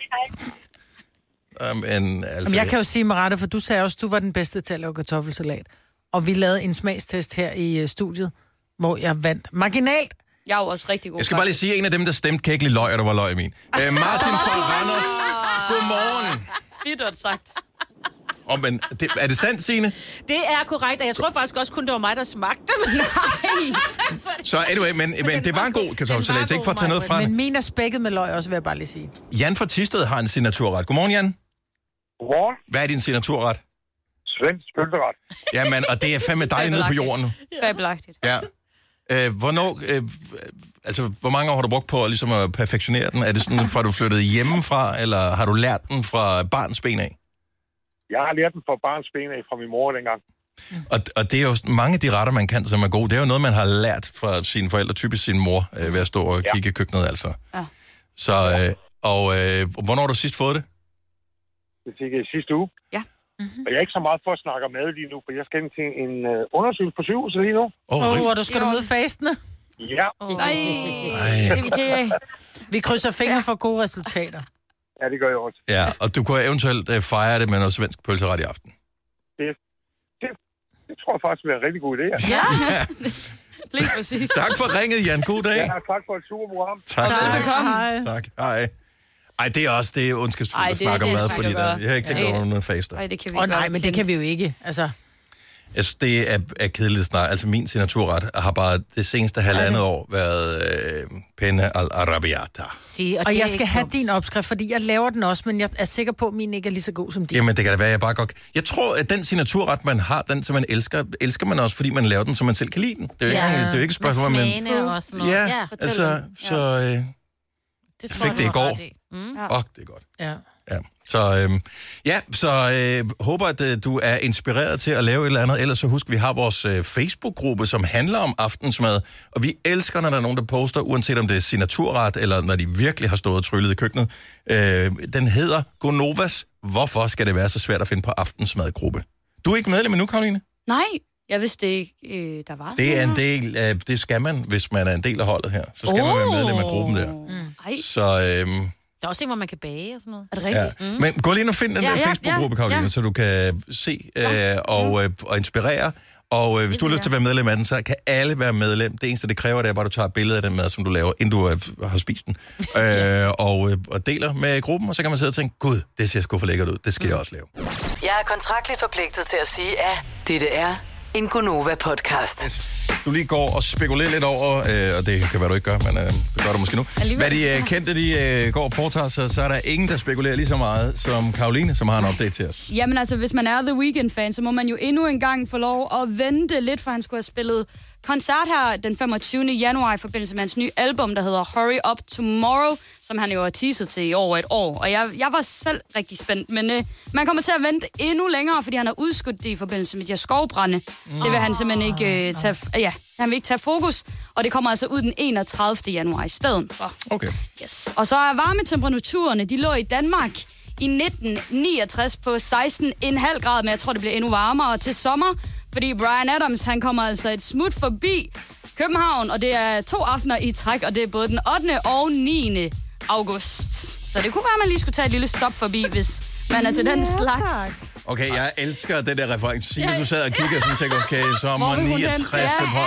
B: Um, en, altså,
C: Jamen, jeg kan jo sige med rette, for du sagde også, at du var den bedste til at lave kartoffelsalat. Og vi lavede en smagstest her i uh, studiet, hvor jeg vandt marginalt.
F: Jeg er jo også rigtig god.
B: Jeg skal bare lige sige, at en af dem, der stemte, kan ikke lide løg, og der var løg i min. Uh, Martin fra Randers, godmorgen.
F: Bittert sagt.
B: Oh, men, det, er det sandt, Signe?
D: Det er korrekt, og jeg tror faktisk også kun, det var mig, der smagte. Men nej.
B: Så anyway, men, men det var en god kartoffelsalat. Det er ikke for at tage noget fra det.
C: Men min er spækket med løg også, vil jeg bare lige sige.
B: Jan fra Thisted har en signaturret. Godmorgen, Jan.
S: Godmorgen.
B: Hvad er din signaturret?
S: Svensk pølseret.
B: Jamen, og det er fandme dejligt nede på jorden nu.
F: Fabelagtigt.
B: Ja. Øh, hvornår, øh, altså, hvor mange år har du brugt på at, ligesom at perfektionere den? Er det sådan, fra du flyttede hjemmefra, eller har du lært den fra barns ben af?
S: Jeg har lært den fra barns ben af fra min mor dengang.
B: Og, og det er jo mange af de retter, man kan, som er gode. Det er jo noget, man har lært fra sine forældre, typisk sin mor, øh, ved at stå og kigge i køkkenet, altså.
F: Ja.
B: Så, øh, og øh, hvornår har du sidst fået det?
S: Det fik jeg i sidste uge.
F: Ja.
S: Mm-hmm. Og jeg er ikke så meget for at snakke om mad lige nu, for jeg skal ind til en øh, undersøgelse på sygehuset lige nu.
B: Åh,
C: oh, oh, og du skal du møde fastende?
S: Ja.
C: Oh. Nej. Okay. Vi krydser fingre for gode resultater.
S: Ja, det gør jeg også.
B: Ja, og du kunne eventuelt øh, fejre det med noget svensk pølseret i aften.
S: Det, det, det tror jeg faktisk vil være en rigtig god idé.
F: Ja. Lige præcis.
B: Tak for ringet, Jan. God dag.
S: Ja, tak for et super program.
B: Tak skal du have.
F: Velkommen.
B: Tak. Hej. Ej, det er også det er ondskabsfuldt at snakke om mad, fordi der, jeg har ikke tænkt over noget faster.
F: Nej, det kan vi
C: Åh
F: ikke.
C: oh, nej, men det kan vi jo ikke. Altså,
B: Jeg synes, det er, er kedeligt snart. Altså, min signaturret har bare det seneste halvandet år været øh, penne al arabiata.
C: sige, og, og jeg skal have din opskrift, fordi jeg laver den også, men jeg er sikker på, at min ikke er lige så god som din.
B: Jamen, det kan da være, jeg bare godt... Jeg tror, at den signaturret, man har, den som man elsker, elsker man også, fordi man laver den, så man selv kan lide den. Det er jo
D: Ja.
B: ikke, det er jo ikke et spørgsmål,
D: Med
B: men...
D: smagene og sådan noget.
B: Ja,
D: Ja, fortæl
B: altså,
D: dem.
B: så... Øh,
D: Det
B: fik det i går.
D: Mm.
B: Åh, det er godt.
C: Ja.
B: Ja, så, øhm, ja, så øh, håber, at øh, du er inspireret til at lave et eller andet. Ellers så husk, vi har vores øh, Facebook-gruppe, som handler om aftensmad. Og vi elsker, når der er nogen, der poster, uanset om det er signaturret, eller når de virkelig har stået og tryllet i køkkenet. Øh, den hedder Gonovas. Hvorfor skal det være så svært at finde på aftensmadgruppe? Du er ikke medlem endnu, Karoline?
F: Nej, jeg vidste ikke, øh, der var
B: Det er en
F: sådan
B: del af, det skal man, hvis man er en del af holdet her. Så skal oh. man være medlem af gruppen der.
D: Mm.
B: Så... Øhm,
D: Der er også det, hvor man kan bage og sådan noget.
F: Er det
B: Ja.
F: rigtigt?
B: Mm. Men gå lige ind og find den
D: Ja,
B: der
D: ja,
B: Facebook-gruppe,
D: ja,
B: Karoline,
D: ja.
B: så du kan se øh, og, øh, og inspirere. Og øh, hvis du har lyst til at være medlem af den, så kan alle være medlem. Det eneste, det kræver, det er bare, at du tager et billede af den mad, som du laver, inden du øh, har spist den. Øh, og, øh, og deler med gruppen, og så kan man sidde og tænke, gud, det ser sgu for lækkert ud. Det skal mm. jeg også lave.
T: Jeg er kontraktligt forpligtet til at sige, at dette er en Gonova-podcast.
B: Yes. Du lige går og spekulerer lidt over, øh, og det kan være, du ikke gør, men øh, det gør du måske nu. Hvad de øh, kendte, de øh, går og foretager sig, så er der ingen, der spekulerer lige så meget som Karoline, som har en update til os.
F: Jamen altså, hvis man er The Weeknd-fan, så må man jo endnu en gang få lov at vente lidt, for han skulle have spillet koncert her den femogtyvende januar i forbindelse med hans nye album, der hedder Hurry Up Tomorrow, som han jo har teaset til i over et år. Og jeg, jeg var selv rigtig spændt, men øh, man kommer til at vente endnu længere, fordi han har udskudt det i forbindelse med de her skovbrænde. Mm. Det vil han simpelthen ikke øh, tage, ja, han vil ikke tage fokus, og det kommer altså ud den enogtredivte januar i stedet for.
B: Okay.
F: Yes. Og så er varmetemperaturen, de lå i Danmark i nitten niogtres på seksten komma fem grader, men jeg tror, det bliver endnu varmere til sommer, fordi Bryan Adams, han kommer altså et smut forbi København, og det er to aftener i træk, og det er både den ottende og niende august. Så det kunne være, at man lige skulle tage et lille stop forbi, hvis man er til den slags.
B: Okay, jeg elsker den der reference. Signe, du sad og kiggede og tænkte, okay, sommer niogtres.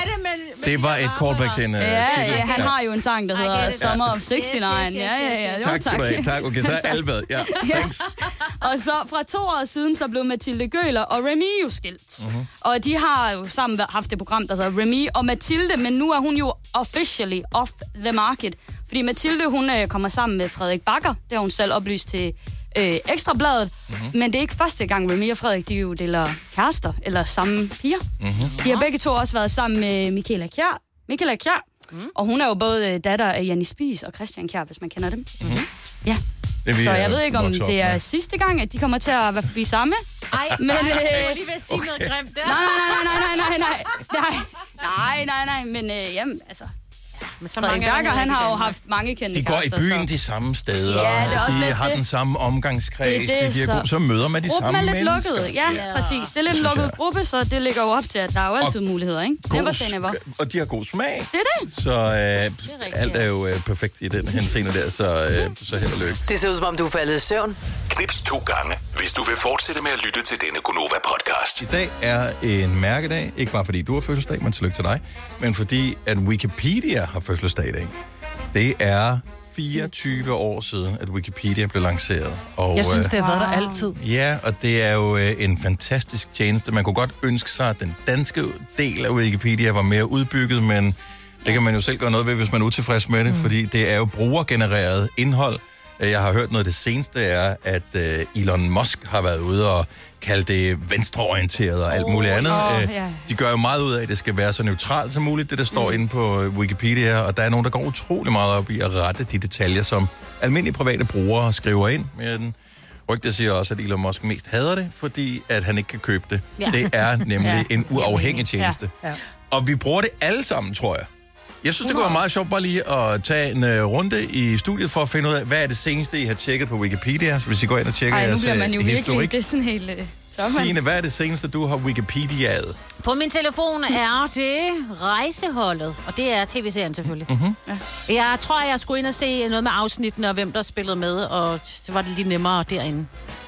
B: Ja, det var et callback til en uh,
F: ja,
B: titel.
F: Ja, han har jo en sang, der hedder Summer of seksogtres. Ja, ja, ja. Jo,
B: tak skal du have. Tak. Okay, så er alle med. Ja, thanks.
F: Og så fra to år siden, så blev Mathilde Gøler og Remy jo skilt. Uh-huh. Og de har jo sammen haft det program, der hedder Remy og Mathilde, men nu er hun jo officially off the market. Fordi Mathilde, hun øh, kommer sammen med Frederik Bakker. Det har hun selv oplyst til øh, Ekstrabladet. Mm-hmm. Men det er ikke første gang, Remy og Frederik, de jo deler kærester, eller samme piger. Mm-hmm. De har begge to også været sammen med Michaela Kjær. Michaela Kjær. Mm. Og hun er jo både datter af Janni Spies og Christian Kjær, hvis man kender dem. Mm-hmm. Ja. Så jeg ved ikke, om det er ja. sidste gang, at de kommer til at blive samme.
D: Ej, men, ej, jeg var lige ved at sige okay. noget grimt der.
F: Nej, nej, nej, nej, nej, nej, nej, nej, nej, nej, men øh, jamen, altså... Men så Frederik Bakker, han har jo haft mange kendte
B: De går i byen så. de samme steder,
F: ja, det er også
B: de
F: lidt
B: har
F: det.
B: den samme omgangskreds,
F: det det,
B: de er gode, så møder man de
F: gruppen
B: samme
F: er lidt
B: mennesker.
F: Lukket. Ja, ja, præcis. Det er lidt en lukket gruppe, så det ligger jo op til, at der er jo altid og muligheder, ikke? Never say never.
B: Og de har god smag.
F: Det er det.
B: Så øh, er alt er jo øh, perfekt i den henseende der, så, øh, så held og lykke.
T: Det ser ud som om, du er faldet i søvn.
G: Knips to gange, hvis du vil fortsætte med at lytte til denne Gonova-podcast.
B: I dag er en mærkedag, ikke bare fordi du har fødselsdag, men tillykke til dig, men fordi at Wikipedia har fødselsdag i dag. Det er fireogtyve år siden, at Wikipedia blev lanceret. Og,
C: jeg synes,
B: øh,
C: det har været der altid.
B: Ja, og det er jo øh, en fantastisk tjeneste. Man kunne godt ønske sig, at den danske del af Wikipedia var mere udbygget, men det kan man jo selv gøre noget ved, hvis man er utilfreds med det, mm. fordi det er jo brugergenereret indhold. Jeg har hørt noget af det seneste er, at øh, Elon Musk har været ude og kalde det venstreorienteret og alt oh, muligt andet. Oh, yeah. De gør jo meget ud af, at det skal være så neutralt som muligt, det der står mm. inde på Wikipedia, og der er nogen, der går utrolig meget op i at rette de detaljer, som almindelige private brugere skriver ind. Men rygtet siger også, at Elon Musk mest hader det, fordi at han ikke kan købe det. Ja. Det er nemlig ja. en uafhængig tjeneste. Ja. Ja. Og vi bruger det alle sammen, tror jeg. Jeg synes, det kunne være meget sjovt bare lige at tage en uh, runde i studiet for at finde ud af, hvad er det seneste, I har tjekket på Wikipedia. Så hvis I går ind og tjekker jeres historik. Ej, nu bliver man jo virkelig,
F: det er sådan helt uh,
B: Signe, hvad er det seneste, du har Wikipediaet?
D: På min telefon er det Rejseholdet, og det er tv-serien selvfølgelig. Mm-hmm. Ja. Jeg tror, jeg skulle ind og se noget med afsnittene og hvem der spillede med, og så var det lige nemmere derinde.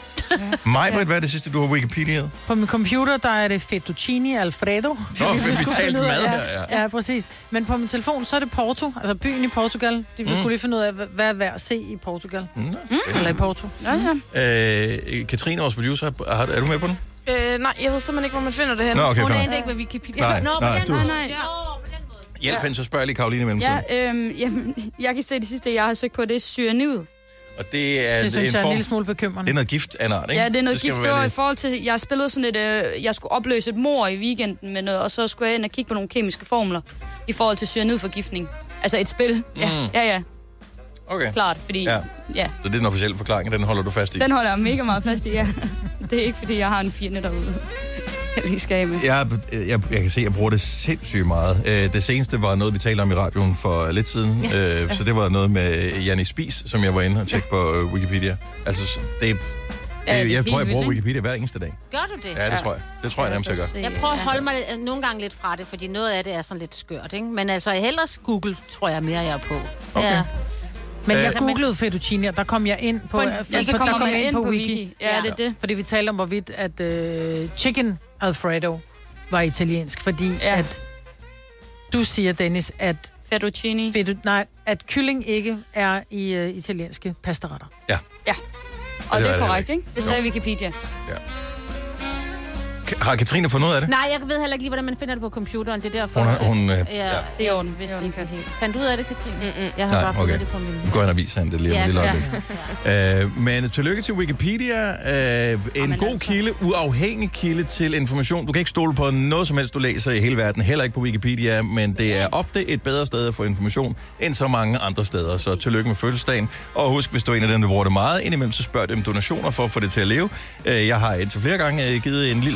B: Ja. Majbrit, hvad er det sidste, du har Wikipediaet?
C: På min computer, der er det fettuccine Alfredo.
B: Nå, vi, vi talte mad her,
C: ja. Ja, præcis. Men på min telefon, så er det Porto, altså byen i Portugal. De vil mm. skulle lige finde ud af, hvad er værd at se i Portugal. Mm. Mm. Eller i Porto. Ja,
B: ja. Øh, Katrine, vores producer, er du med på den?
E: Øh, nej, jeg ved simpelthen ikke, hvor man finder det her.
B: Nå, okay,
D: hun er ikke ved Wikipedia.
B: Nej,
D: Nå,
B: nej,
D: den,
B: nej,
F: nej.
D: Ja.
B: Hjælp hende, så spørger jeg lige Karoline imellem.
F: Ja, øhm, jamen, jeg kan se det sidste, jeg har søgt på, det er cyanid.
B: Og det er
C: det synes
B: en
C: jeg er
B: form,
C: en lille smule bekymrende.
B: Det er noget gift af en art, ikke?
F: Ja, det er noget det gift. Det var i forhold til, jeg spillede sådan et, øh, jeg skulle opløse et mord i weekenden med noget, og så skulle jeg ind og kigge på nogle kemiske formler i forhold til cyanidforgiftning. Altså et spil. Ja, mm. ja, ja.
B: Okay.
F: Klart, fordi,
B: ja.
F: ja.
B: Så det er den officielle forklaring, den holder du fast i?
F: Den holder jeg mega meget fast i, ja. Det er ikke, fordi jeg har en fjende derude. Jeg lige skal med.
B: Jeg, jeg, jeg kan se, at jeg bruger det sindssygt meget. Det seneste var noget, vi talte om i radioen for lidt siden. Ja. Så det var noget med Janni Spies, som jeg var inde og tjekke på Wikipedia. Altså, det, det, ja, det jeg tror, jeg bruger Wikipedia hver eneste dag.
D: Gør du det?
B: Ja, det ja. tror jeg. Det tror jeg nærmest, jeg gør.
D: Jeg prøver at holde mig nogle gange lidt fra det, fordi noget af det er sådan lidt skørt, ikke? Men altså, hellere Google, tror jeg mere, jeg er på.
B: Okay. Ja.
C: Men jeg googlede fettuccine, og der kom jeg ind på,
F: på en, ja, så kommer man ind på, på Wiki.
C: Wiki.
F: Ja, ja, det er det.
C: Fordi vi talte om, hvorvidt at uh, chicken Alfredo var italiensk, fordi ja. at du siger, Dennis, at
F: fettuccine,
C: fettu, nej, at kylling ikke er i uh, italienske pastaretter.
B: Ja.
F: Ja. Og det, det er korrekt, ikke? Det sagde Wikipedia.
B: Ja. Har Katrine fundet ud af det?
D: Nej, jeg ved heller ikke lige, hvordan man finder det på computeren. Det er derfor...
B: Hun, hun,
D: ja,
B: ja.
D: det er ordentligt, hvis det ikke helt. Fandt du ud af det, Katrine? Mm-mm. Jeg har
B: Nej,
D: bare fundet
B: okay.
D: det på min...
B: Vi går ind og viser hende det lige om
D: ja,
B: lidt
D: ja.
B: ja. øh, Men tillykke til Wikipedia. Øh, en god altså. kilde, uafhængig kilde til information. Du kan ikke stole på noget som helst, du læser i hele verden. Heller ikke på Wikipedia, men det er ofte et bedre sted at få information end så mange andre steder. Så tillykke med fødselsdagen. Og husk, hvis du er en af dem, der bruger det meget, indimellem så spørg dem donationer for at få det til at leve. Jeg har indtil flere gange givet en lille skilling til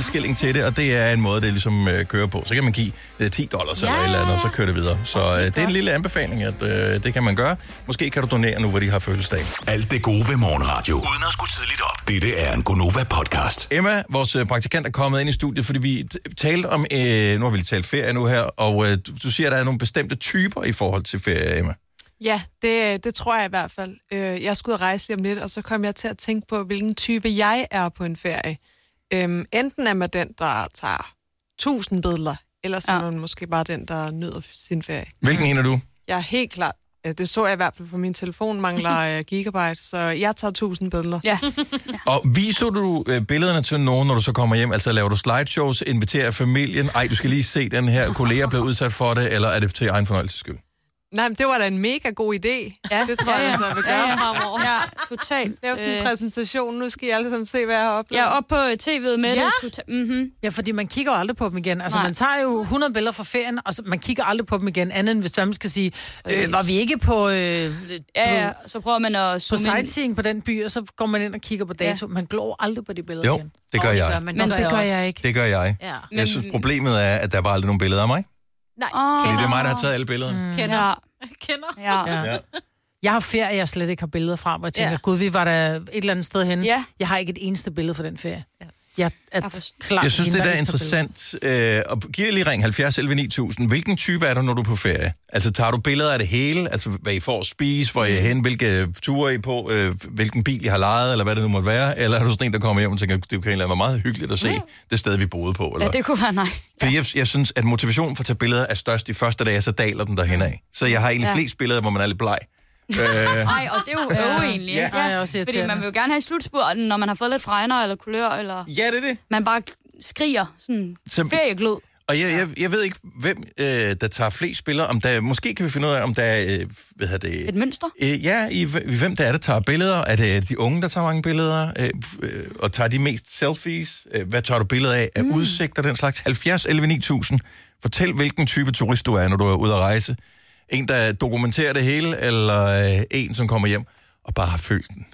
B: til det, og det er en måde, det ligesom øh, kører på. Så kan man give øh, ti dollars ja. eller et eller andet, og så kører det videre. Så øh, det er en lille anbefaling, at øh, det kan man gøre. Måske kan du donere nu, hvor de har fødselsdag.
G: Alt det gode ved morgenradio, uden at skulle tidligt op. Dette er en Gonova-podcast.
B: Emma, vores praktikant, er kommet ind i studiet, fordi vi talte om, øh, nu har vi lige talt ferie nu her, og øh, du siger, at der er nogle bestemte typer i forhold til ferie, Emma.
U: Ja, det, det tror jeg i hvert fald. Jeg skulle ud og rejse lige om lidt, og så kom jeg til at tænke på, hvilken type jeg er på en ferie. Øhm, enten er man den, der tager tusind billeder, eller så er man måske bare den, der nyder sin ferie.
B: Hvilken en er du?
U: Jeg er helt klart. Det så jeg i hvert fald, for min telefon mangler gigabyte, så jeg tager tusind billeder.
F: Ja.
B: Og viser du øh, billederne til nogen, når du så kommer hjem? Altså laver du slideshows, inviterer familien? Ej, du skal lige se den her kollega blive udsat for det, eller er det til egen fornøjelses skyld?
U: Nej, men det var da en mega god idé. Ja. Det tror jeg, ja, ja. jeg vil gøre ja, ja. fremover.
F: Ja, totalt.
U: Det er jo sådan en præsentation. Nu skal I alle sammen se, hvad jeg har oplevet.
F: Jeg er oppe på tv'et med
U: ja.
F: det. Tota- mm-hmm.
C: Ja, fordi man kigger jo aldrig på dem igen. Altså, Nej. man tager jo hundrede billeder fra ferien, og så, man kigger aldrig på dem igen, andet end hvis man skal sige, øh, var vi ikke på... Øh,
F: ja, ja, så prøver man at...
C: På sightseeing på den by, og så går man ind og kigger på dato. Ja. Man glår aldrig på de billeder
B: jo,
C: igen.
B: det gør
C: oh,
B: jeg.
C: Det gør, man. Men det gør jeg ikke.
B: Det gør jeg. Ja. Jeg synes, problemet er, at der var aldrig nogen billeder af mig.
D: Nej.
B: Oh. Fordi det er mig, der har taget alle billederne.
C: Mm.
D: Kender. Kender.
C: Ja. Ja. Ja. Jeg har ferie, jeg slet ikke har billeder fra, hvor jeg tænker, ja. gud, vi var der et eller andet sted henne. Ja. Jeg har ikke et eneste billede fra den ferie. Ja. Jeg er klar.
B: Jeg synes, det der er interessant. Øh, og giv lige ring halvfjerds elleve ni tusind. Hvilken type er du, når du er på ferie? Altså, tager du billeder af det hele? Altså, hvad I får at spise, hvor I er hen, hvilke ture I på, øh, hvilken bil I har lejet, eller hvad det nu måtte være? Eller er du sådan en, der kommer hjem og tænker, det kan være meget hyggeligt at se ja. det sted, vi boede på? Eller?
F: Ja, det kunne være nej.
B: For jeg, jeg synes, at motivationen for at tage billeder er størst de første dage, så daler den derhen af. Så jeg har egentlig ja. flest billeder, hvor man er lidt bleg.
F: Nej, og det er jo øve ja. egentlig. Ja.
C: Ja, også
F: fordi man vil jo gerne have slutspurten, når man har fået lidt fregner eller kulør, eller...
B: Ja, det er det.
F: Man bare skriger sådan så... ferieglød.
B: Og jeg, jeg, jeg ved ikke, hvem øh, der tager flest billeder. Om der, måske kan vi finde ud af, om der er... Øh, hvad hedder det?
F: Et mønster?
B: Øh, ja, i, i hvem der er, der tager billeder. Er det de unge, der tager mange billeder? Øh, øh, og tager de mest selfies? Øh, hvad tager du billeder af? Af mm. udsigter, den slags? halvfjerds elleve ni tusind. Fortæl, hvilken type turist du er, når du er ude at rejse. En, der dokumenterer det hele, eller øh, en, som kommer hjem og bare har følt den.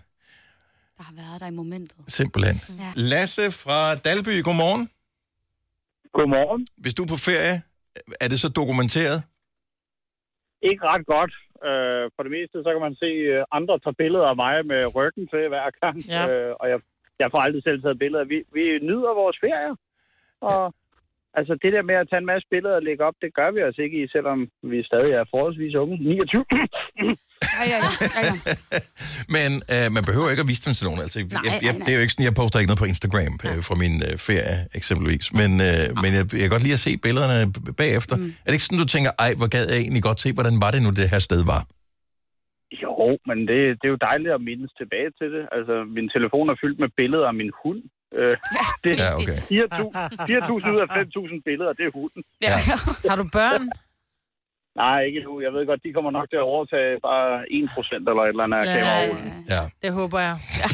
F: Der har været der i momentet.
B: Simpelthen. Ja. Lasse fra Dalby, godmorgen.
S: Godmorgen.
B: Hvis du er på ferie, er det så dokumenteret?
S: Ikke ret godt. Uh, for det meste, så kan man se uh, andre tage billeder af mig med ryggen til hver gang. Ja. Uh, og jeg, jeg får aldrig selv taget billeder. Vi, vi nyder vores ferie. Og ja. altså det der med at tage en masse billeder og lægge op, det gør vi altså ikke i, selvom vi stadig er forholdsvis unge. niogtyve.
F: Ja, ja, ja, ja.
B: Men øh, man behøver ikke at vise dem til nogen. Altså, nej, jeg, jeg, det er jo ikke sådan, jeg poster ikke noget på Instagram øh, fra min øh, ferie, eksempelvis. Men, øh, men jeg, jeg kan godt lide at se billederne bagefter. Mm. Er det ikke sådan, du tænker, ej, hvor gad jeg egentlig godt se, hvordan var det nu, det her sted var?
S: Jo, men det, det er jo dejligt at mindes tilbage til det. Altså, min telefon er fyldt med billeder af min hund. Øh, det er ja, okay. fire tusind ud af fem tusind billeder, det er hunden.
C: Ja. Har du børn?
S: Nej, ikke nu. Jeg ved godt, de kommer nok til at overtage bare en procent eller et eller andet af ja, kameraet.
C: Ja, det håber jeg.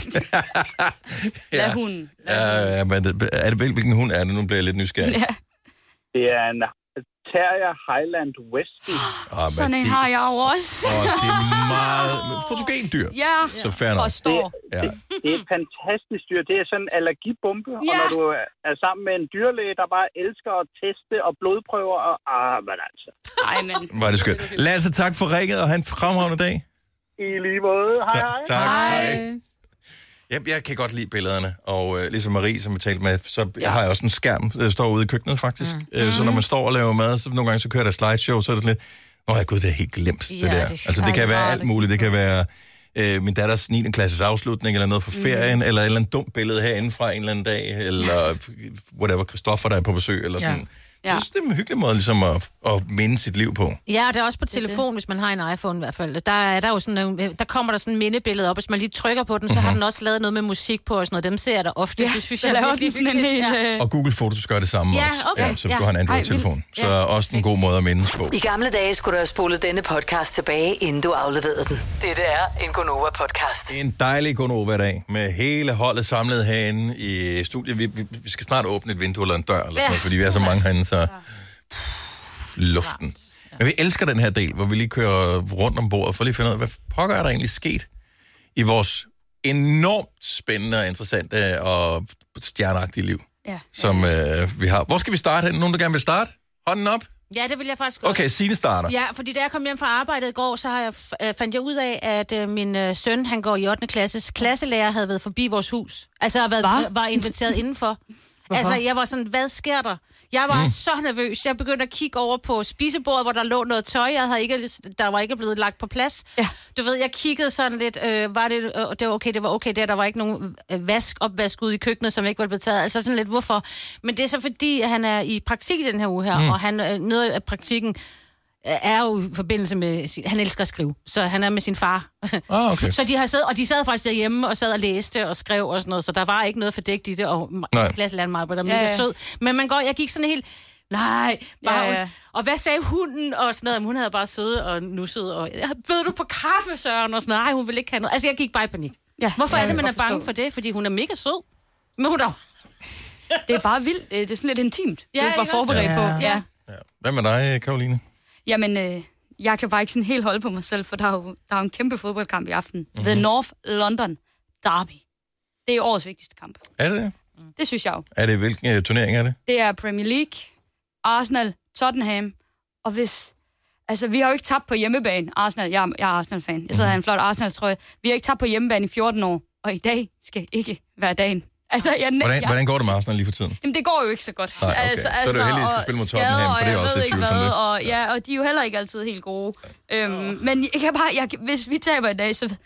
F: Lad hunden.
B: Ja, ja, men er det hvilken hund er det? Nu bliver jeg lidt nysgerrig. Ja.
S: Det er en Terrier Highland Westie.
F: Ah, sådan en de, har jeg jo også.
B: Og det er meget fotogendyr.
F: Ja,
B: så
F: forstår.
S: Det, det, det er et fantastisk dyr. Det er sådan en allergibombe. Ja. Og når du er sammen med en dyrlæge, der bare elsker at teste og blodprøver, og ah, men altså.
F: Ej, men.
B: Var det skønt. Lasse, tak for ringet, og have en fremragende dag.
S: I lige måde. Hej, hej.
B: Tak. Hej. Jeg, jeg kan godt lide billederne, og øh, ligesom Marie, som vi talte med, så ja. har jeg også en skærm, der står ude i køkkenet faktisk. Mm. Øh, så når man står og laver mad, så nogle gange så kører der slideshow, så er det sådan lidt, åh gud, det er helt glemt, ja, det der. Det altså det kan være alt muligt, det kan være øh, min datters niende klasses afslutning, eller noget fra ferien, mm. eller et eller andet dumt billede herinde fra en eller anden dag, eller whatever, Christoffer, der er på besøg, eller sådan. Ja. Jeg synes, det er en hyggelig måde ligesom at, at minde sit liv på.
D: Ja, og det er også på telefon, hvis man har en iPhone i hvert fald. Der, er der, jo sådan, der kommer der sådan en mindebillede op, hvis man lige trykker på den, så mm-hmm. har den også lavet noget med musik på og sådan noget. Dem ser jeg da ofte.
F: Ja,
D: det synes
F: jeg laver den sådan en hel...
B: Ja. Og Google Fotos gør det samme
D: ja,
B: også.
D: Okay.
B: Ja, så
D: ja.
B: du har en Android-telefon. Ja. Så også en god måde at mindes på.
T: I gamle dage skulle du have spolet denne podcast tilbage, inden du afleverede den. Dette er en Gonova-podcast.
B: En dejlig Gonova-dag med hele holdet samlet herinde i studiet. Vi, vi, vi skal snart åbne et vindue eller en dør, eller ja. noget, fordi vi er så mange herinde, så... luften. Men vi elsker den her del, hvor vi lige kører rundt om bordet for lige at finde ud af, hvad pokker er der egentlig sket i vores enormt spændende og interessante og stjerneagtige liv.
F: Ja.
B: som øh, vi har. Hvor skal vi starte hen? Nogen, der gerne vil starte? Hånden op.
D: Ja, det vil jeg faktisk godt.
B: Okay, Signe starter.
D: Ja, fordi da jeg kom hjem fra arbejdet i går, så har jeg, øh, fandt jeg ud af, at øh, min øh, søn, han går i ottende klasses klasselærer, havde været forbi vores hus. Altså, har været, var, var inviteret indenfor. Altså, jeg var sådan, hvad sker der? Jeg var mm. så nervøs. Jeg begyndte at kigge over på spisebordet, hvor der lå noget tøj, jeg havde ikke, der var ikke blevet lagt på plads. Ja. Du ved, jeg kiggede sådan lidt, øh, var det, øh, det var okay, det var okay der, der var ikke nogen øh, vask, opvask ude i køkkenet, som ikke var blevet taget. Altså sådan lidt, hvorfor? Men det er så fordi, han er i praktik i den her uge her, mm. og han, øh, noget af praktikken er jo i forbindelse med, han elsker at skrive, så han er med sin far.
B: Ah, okay.
D: Så de har siddet, og de sad faktisk derhjemme og sad og læste og skrev og sådan noget, så der var ikke noget fordækt i det, og klasselæren meget på der, mega ja, ja. sød. Men man går, jeg gik sådan helt, nej, bare, ja, ja. Og hvad sagde hunden og sådan noget, hun havde bare siddet og nusset, og bød du på kaffe, Søren, og sådan noget, nej, hun ville ikke have noget. Altså, jeg gik bare i panik. Ja, Hvorfor ja, er det, man er bange for det? Fordi hun er mega sød. Men hun er
F: det er bare vildt, det er sådan lidt intimt,
D: ja,
F: det var forberedt
D: ja.
F: på.
D: Ja. Ja.
B: Ja. Hvad med dig, Karoline?
F: Jamen, øh, jeg kan bare ikke sådan helt holde på mig selv, for der er jo, der er jo en kæmpe fodboldkamp i aften. Mm-hmm. The North London Derby. Det er årets vigtigste kamp.
B: Er det det?
F: Det synes jeg jo.
B: Er det, hvilken uh, turnering er det?
F: Det er Premier League, Arsenal, Tottenham, og hvis... Altså, vi har jo ikke tabt på hjemmebane. Arsenal, jeg, jeg er Arsenal-fan. Jeg sidder her i en flot Arsenal-trøje. Vi har ikke tabt på hjemmebane i fjorten år, og i dag skal ikke være dagen. Altså, jeg,
B: hvordan,
F: jeg,
B: hvordan går det med Arsenal lige for tiden?
F: Jamen, det går jo ikke så godt.
B: Nej, okay.
F: altså,
B: så er det jo heldigt, at I skal spille mod Tottenham, for det er også lidt tvivlsomt det.
F: Og, ja, og de er jo heller ikke altid helt gode. Øhm, men jeg kan bare, jeg, hvis vi taber i dag, så,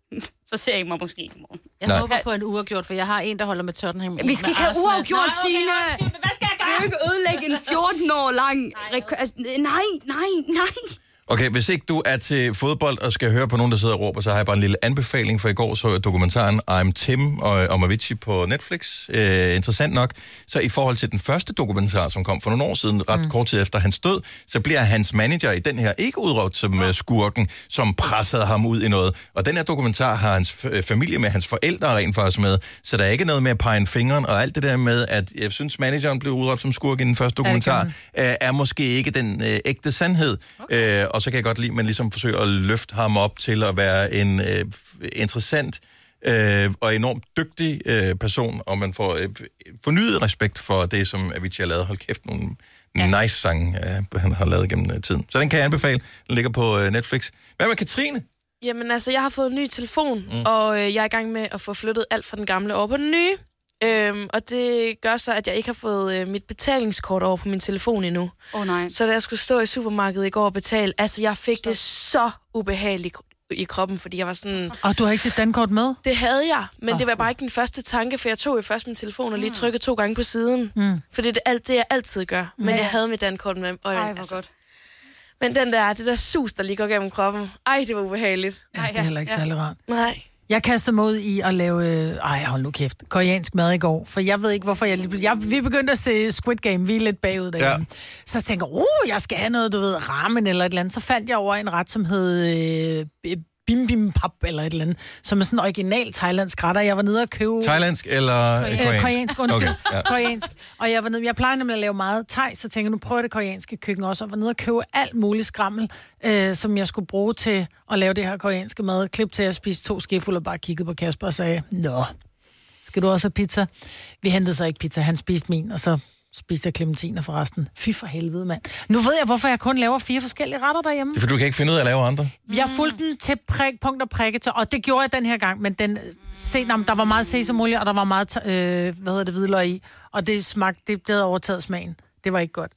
F: så ser jeg mig måske ikke i morgen.
D: Jeg Nej. håber på en uafgjort, for jeg har en, der holder med Tottenham.
F: Vi skal ikke have uafgjort, Signe!
D: Hvad skal jeg gøre?
F: Det er jo ikke ødelægge en fjorten år lang... Altså, nej, nej, nej.
B: Okay, hvis ikke du er til fodbold og skal høre på nogen, der sidder og råber, så har jeg bare en lille anbefaling, for i går så jeg dokumentaren I'm Tim og, og Avicii på Netflix. Øh, interessant nok. Så i forhold til den første dokumentar, som kom for nogle år siden, ret mm. kort tid efter hans død, så bliver hans manager i den her ikke udråbt som ja. skurken, som pressede ham ud i noget. Og den her dokumentar har hans familie med, hans forældre rent faktisk med, så der er ikke noget med at pege en fingeren, og alt det der med, at jeg synes, manageren blev udråbt som skurk i den første dokumentar, er, er måske ikke den øh, ægte sandhed. Okay. Øh, og så kan jeg godt lide, at man ligesom forsøger at løfte ham op til at være en øh, interessant øh, og enormt dygtig øh, person, og man får øh, fornyet respekt for det, som Avicii har lavet. Hold kæft, nogle ja. nice sange, øh, han har lavet gennem øh, tiden. Så den kan jeg anbefale. Den ligger på øh, Netflix. Hvad med Katrine?
E: Jamen altså, jeg har fået en ny telefon, mm. og øh, jeg er i gang med at få flyttet alt fra den gamle over på den nye. Øhm, og det gør så, at jeg ikke har fået øh, mit betalingskort over på min telefon endnu.
F: Åh oh, nej.
E: Så da jeg skulle stå i supermarkedet i går og betale, altså jeg fik Stop. det så ubehageligt i kroppen, fordi jeg var sådan...
C: Og du har ikke dit dankort med?
E: Det havde jeg, men oh. det var bare ikke den første tanke, for jeg tog jo først min telefon og lige trykkede to gange på siden. Mm. For det er det, alt det, jeg altid gør. Men ja. jeg havde mit dankort med. Og,
F: Ej, hvor
E: altså,
F: godt.
E: Men den der, det der sus, der lige går gennem kroppen, ej, det var ubehageligt.
C: Ja, det er heller ikke ja. særlig rart.
E: Nej.
C: Jeg kaster mig ud i at lave, øh, ej hold nu kæft, koreansk mad i går, for jeg ved ikke, hvorfor jeg lige jeg, vi begyndte at se Squid Game, vi er lidt bagud derhjemme. Ja. Så jeg tænker, uh, jeg skal have noget, du ved, ramen eller et eller andet. Så fandt jeg over en ret, som hed øh, bim bim pap eller et eller andet, som er sådan en original thailandsk retter. Jeg var nede og købe...
B: Thailandsk eller koreansk?
C: Øh, koreansk, undskyld.
B: Okay, ja.
C: Koreansk. Og jeg var nede, jeg plejer nemlig at lave meget thai, så tænker jeg, nu prøver jeg det koreanske køkken også, og var nede og købe alt muligt skrammel, øh, som jeg skulle bruge til at lave det her koreanske mad. Klip til at spise to skefulde og bare kiggede på Kasper og sagde, nå, skal du også have pizza? Vi hentede så ikke pizza, han spiste min, og så spiste jeg clementiner forresten. Fy for helvede, mand. Nu ved jeg, hvorfor jeg kun laver fire forskellige retter derhjemme.
B: Det er, for du kan ikke finde ud af at lave andre.
C: Jeg fulgte den til prik, punkt og prikke til, og det gjorde jeg den her gang, men den, se, nå, der var meget sesamolie, og der var meget, øh, hvad hedder det, hvidløg i, og det smagte, det havde overtaget smagen. Det var ikke godt.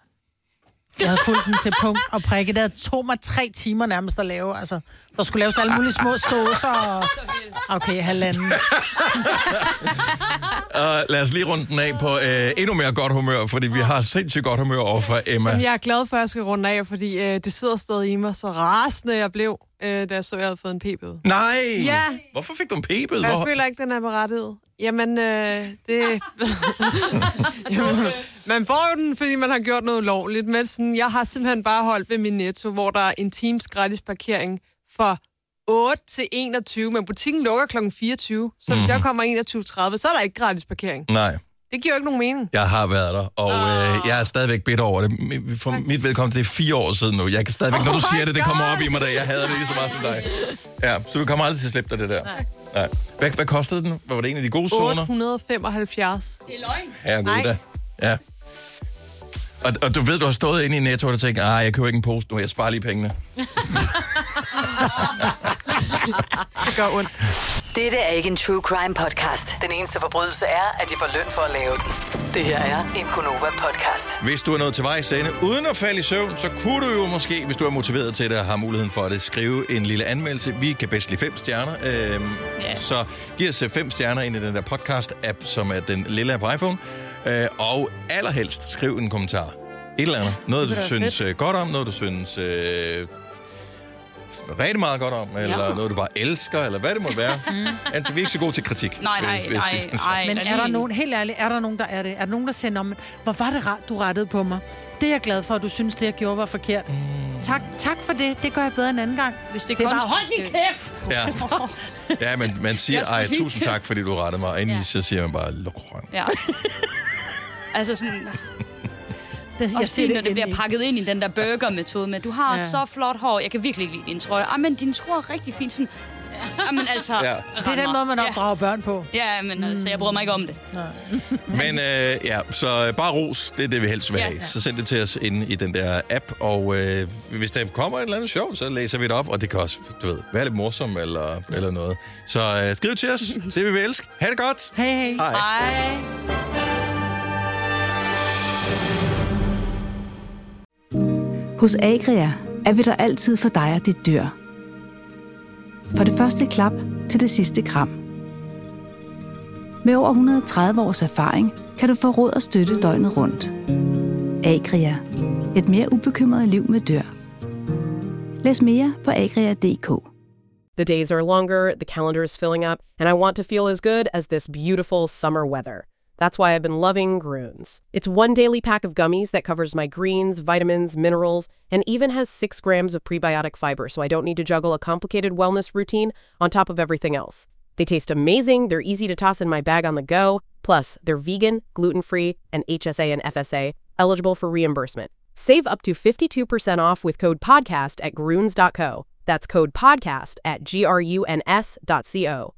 C: Jeg havde fulgt den til punkt og prikke. Det tog mig tre timer nærmest at lave. Altså, der skulle laves alle mulige små saucer. Og... Okay, halvanden.
B: Uh, lad os lige runde den af på uh, endnu mere godt humør, fordi vi har sindssygt godt humør over for Emma.
U: Jamen, jeg er glad for, at jeg skal runde af, fordi uh, det sidder stadig i mig, så rasende jeg blev, uh, da jeg så, at jeg havde fået en p-bøde.
B: Nej!
U: Ja.
B: Hvorfor fik du en p-bøde?
U: Jeg føler ikke, den er berettiget. Jamen, øh, det... Jamen, man får jo den, fordi man har gjort noget ulovligt, men sådan, jeg har simpelthen bare holdt ved min Netto, hvor der er en times gratis parkering for otte til enogtyve, men butikken lukker klokken fireogtyve, så mm-hmm. hvis jeg kommer enogtyve tredive, så er der ikke gratis parkering.
B: Nej.
U: Det giver jo ikke nogen mening.
B: Jeg har været der, og øh, jeg er stadigvæk bitter over det. For mit vedkommende, det er fire år siden nu. Jeg kan stadigvæk, oh når du siger det, det kommer op i mig, da jeg havde det lige så meget som dig. Ja, så du kommer aldrig til at slippe dig det der. Nej. Nej. Hvad, hvad kostede den? Var det en af de gode zoner?
U: otte hundrede og femoghalvfjerds.
F: Det er løgn.
B: Herregud da. Ja. Og, og du ved, du har stået inde i Netto og tænkt, ah, jeg køber ikke en pose nu, jeg sparer lige pengene.
U: Det gør ondt.
T: Dette er ikke en true crime podcast. Den eneste forbrydelse er, at de får løn for at lave den. Det her er en Gonova podcast.
B: Hvis du er nået til vejs ende uden at falde i søvn, så kunne du jo måske, hvis du er motiveret til det og har muligheden for det, skrive en lille anmeldelse. Vi kan bedst lide fem stjerner. Øhm, yeah. Så giv os fem stjerner ind i den der podcast-app, som er den lille app på iPhone. Øh, og allerhelst skriv en kommentar. Et eller andet. Noget, du synes fedt. godt om, noget, du synes øh, rigtig meget godt om, eller ja. noget, du bare elsker, eller hvad det må være. Mm. Altså, vi er ikke så gode til kritik.
F: Nej, nej,
B: hvis,
F: nej,
B: hvis,
C: nej. Men er der nogen, helt ærligt, er der nogen, der er det? Er der nogen, der siger, men hvor var det rart, du rettede på mig? Det er jeg glad for, at du synes, det jeg gjorde var forkert. Mm. Tak, tak for det. Det gør jeg bedre en anden gang.
F: Hvis det,
C: det er bare, hold din kæft!
B: Ja, ja men man siger, ej, tusind tak, fordi du rettede mig. Og endelig ja. så siger man bare, luk røven. Ja.
F: Altså sådan... Det, og sige, når det bliver pakket ind i den der burger-metode med, du har ja. så flot hår, jeg kan virkelig ikke lide din trøje. Ah, men din trøje er rigtig fin. Sådan, ja, men altså... Ja.
C: Det er den måde, man opdrager ja. børn på.
F: Ja, men altså, mm. jeg bryder mig ikke om det.
B: Men øh, ja, så bare ros, det er det, vi helst vil have. Ja, ja. Så send det til os inde i den der app, og øh, hvis der kommer et eller andet sjov, så læser vi det op, og det kan også, du ved, være lidt morsomt eller, eller noget. Så øh, skriv til os, det vil vi elske. Ha' det godt!
C: Hej, hej.
F: Hej. Hej.
M: Hos Agria er vi der altid for dig og dit dyr. Fra det første klap til det sidste kram. Med over et hundrede og tredive års erfaring kan du få råd og støtte døgnet rundt. Agria. Et mere ubekymret liv med dyr. Læs mere på agria punktum d k.
H: The days are longer, the calendar is filling up, and I want to feel as good as this beautiful summer weather. That's why I've been loving Groones. It's one daily pack of gummies that covers my greens, vitamins, minerals, and even has six grams of prebiotic fiber, so I don't need to juggle a complicated wellness routine on top of everything else. They taste amazing, they're easy to toss in my bag on the go, plus they're vegan, gluten-free, and H S A and F S A, eligible for reimbursement. Save up to fifty-two percent off with code PODCAST at groones dot co. That's code PODCAST at G R U N S dot C O.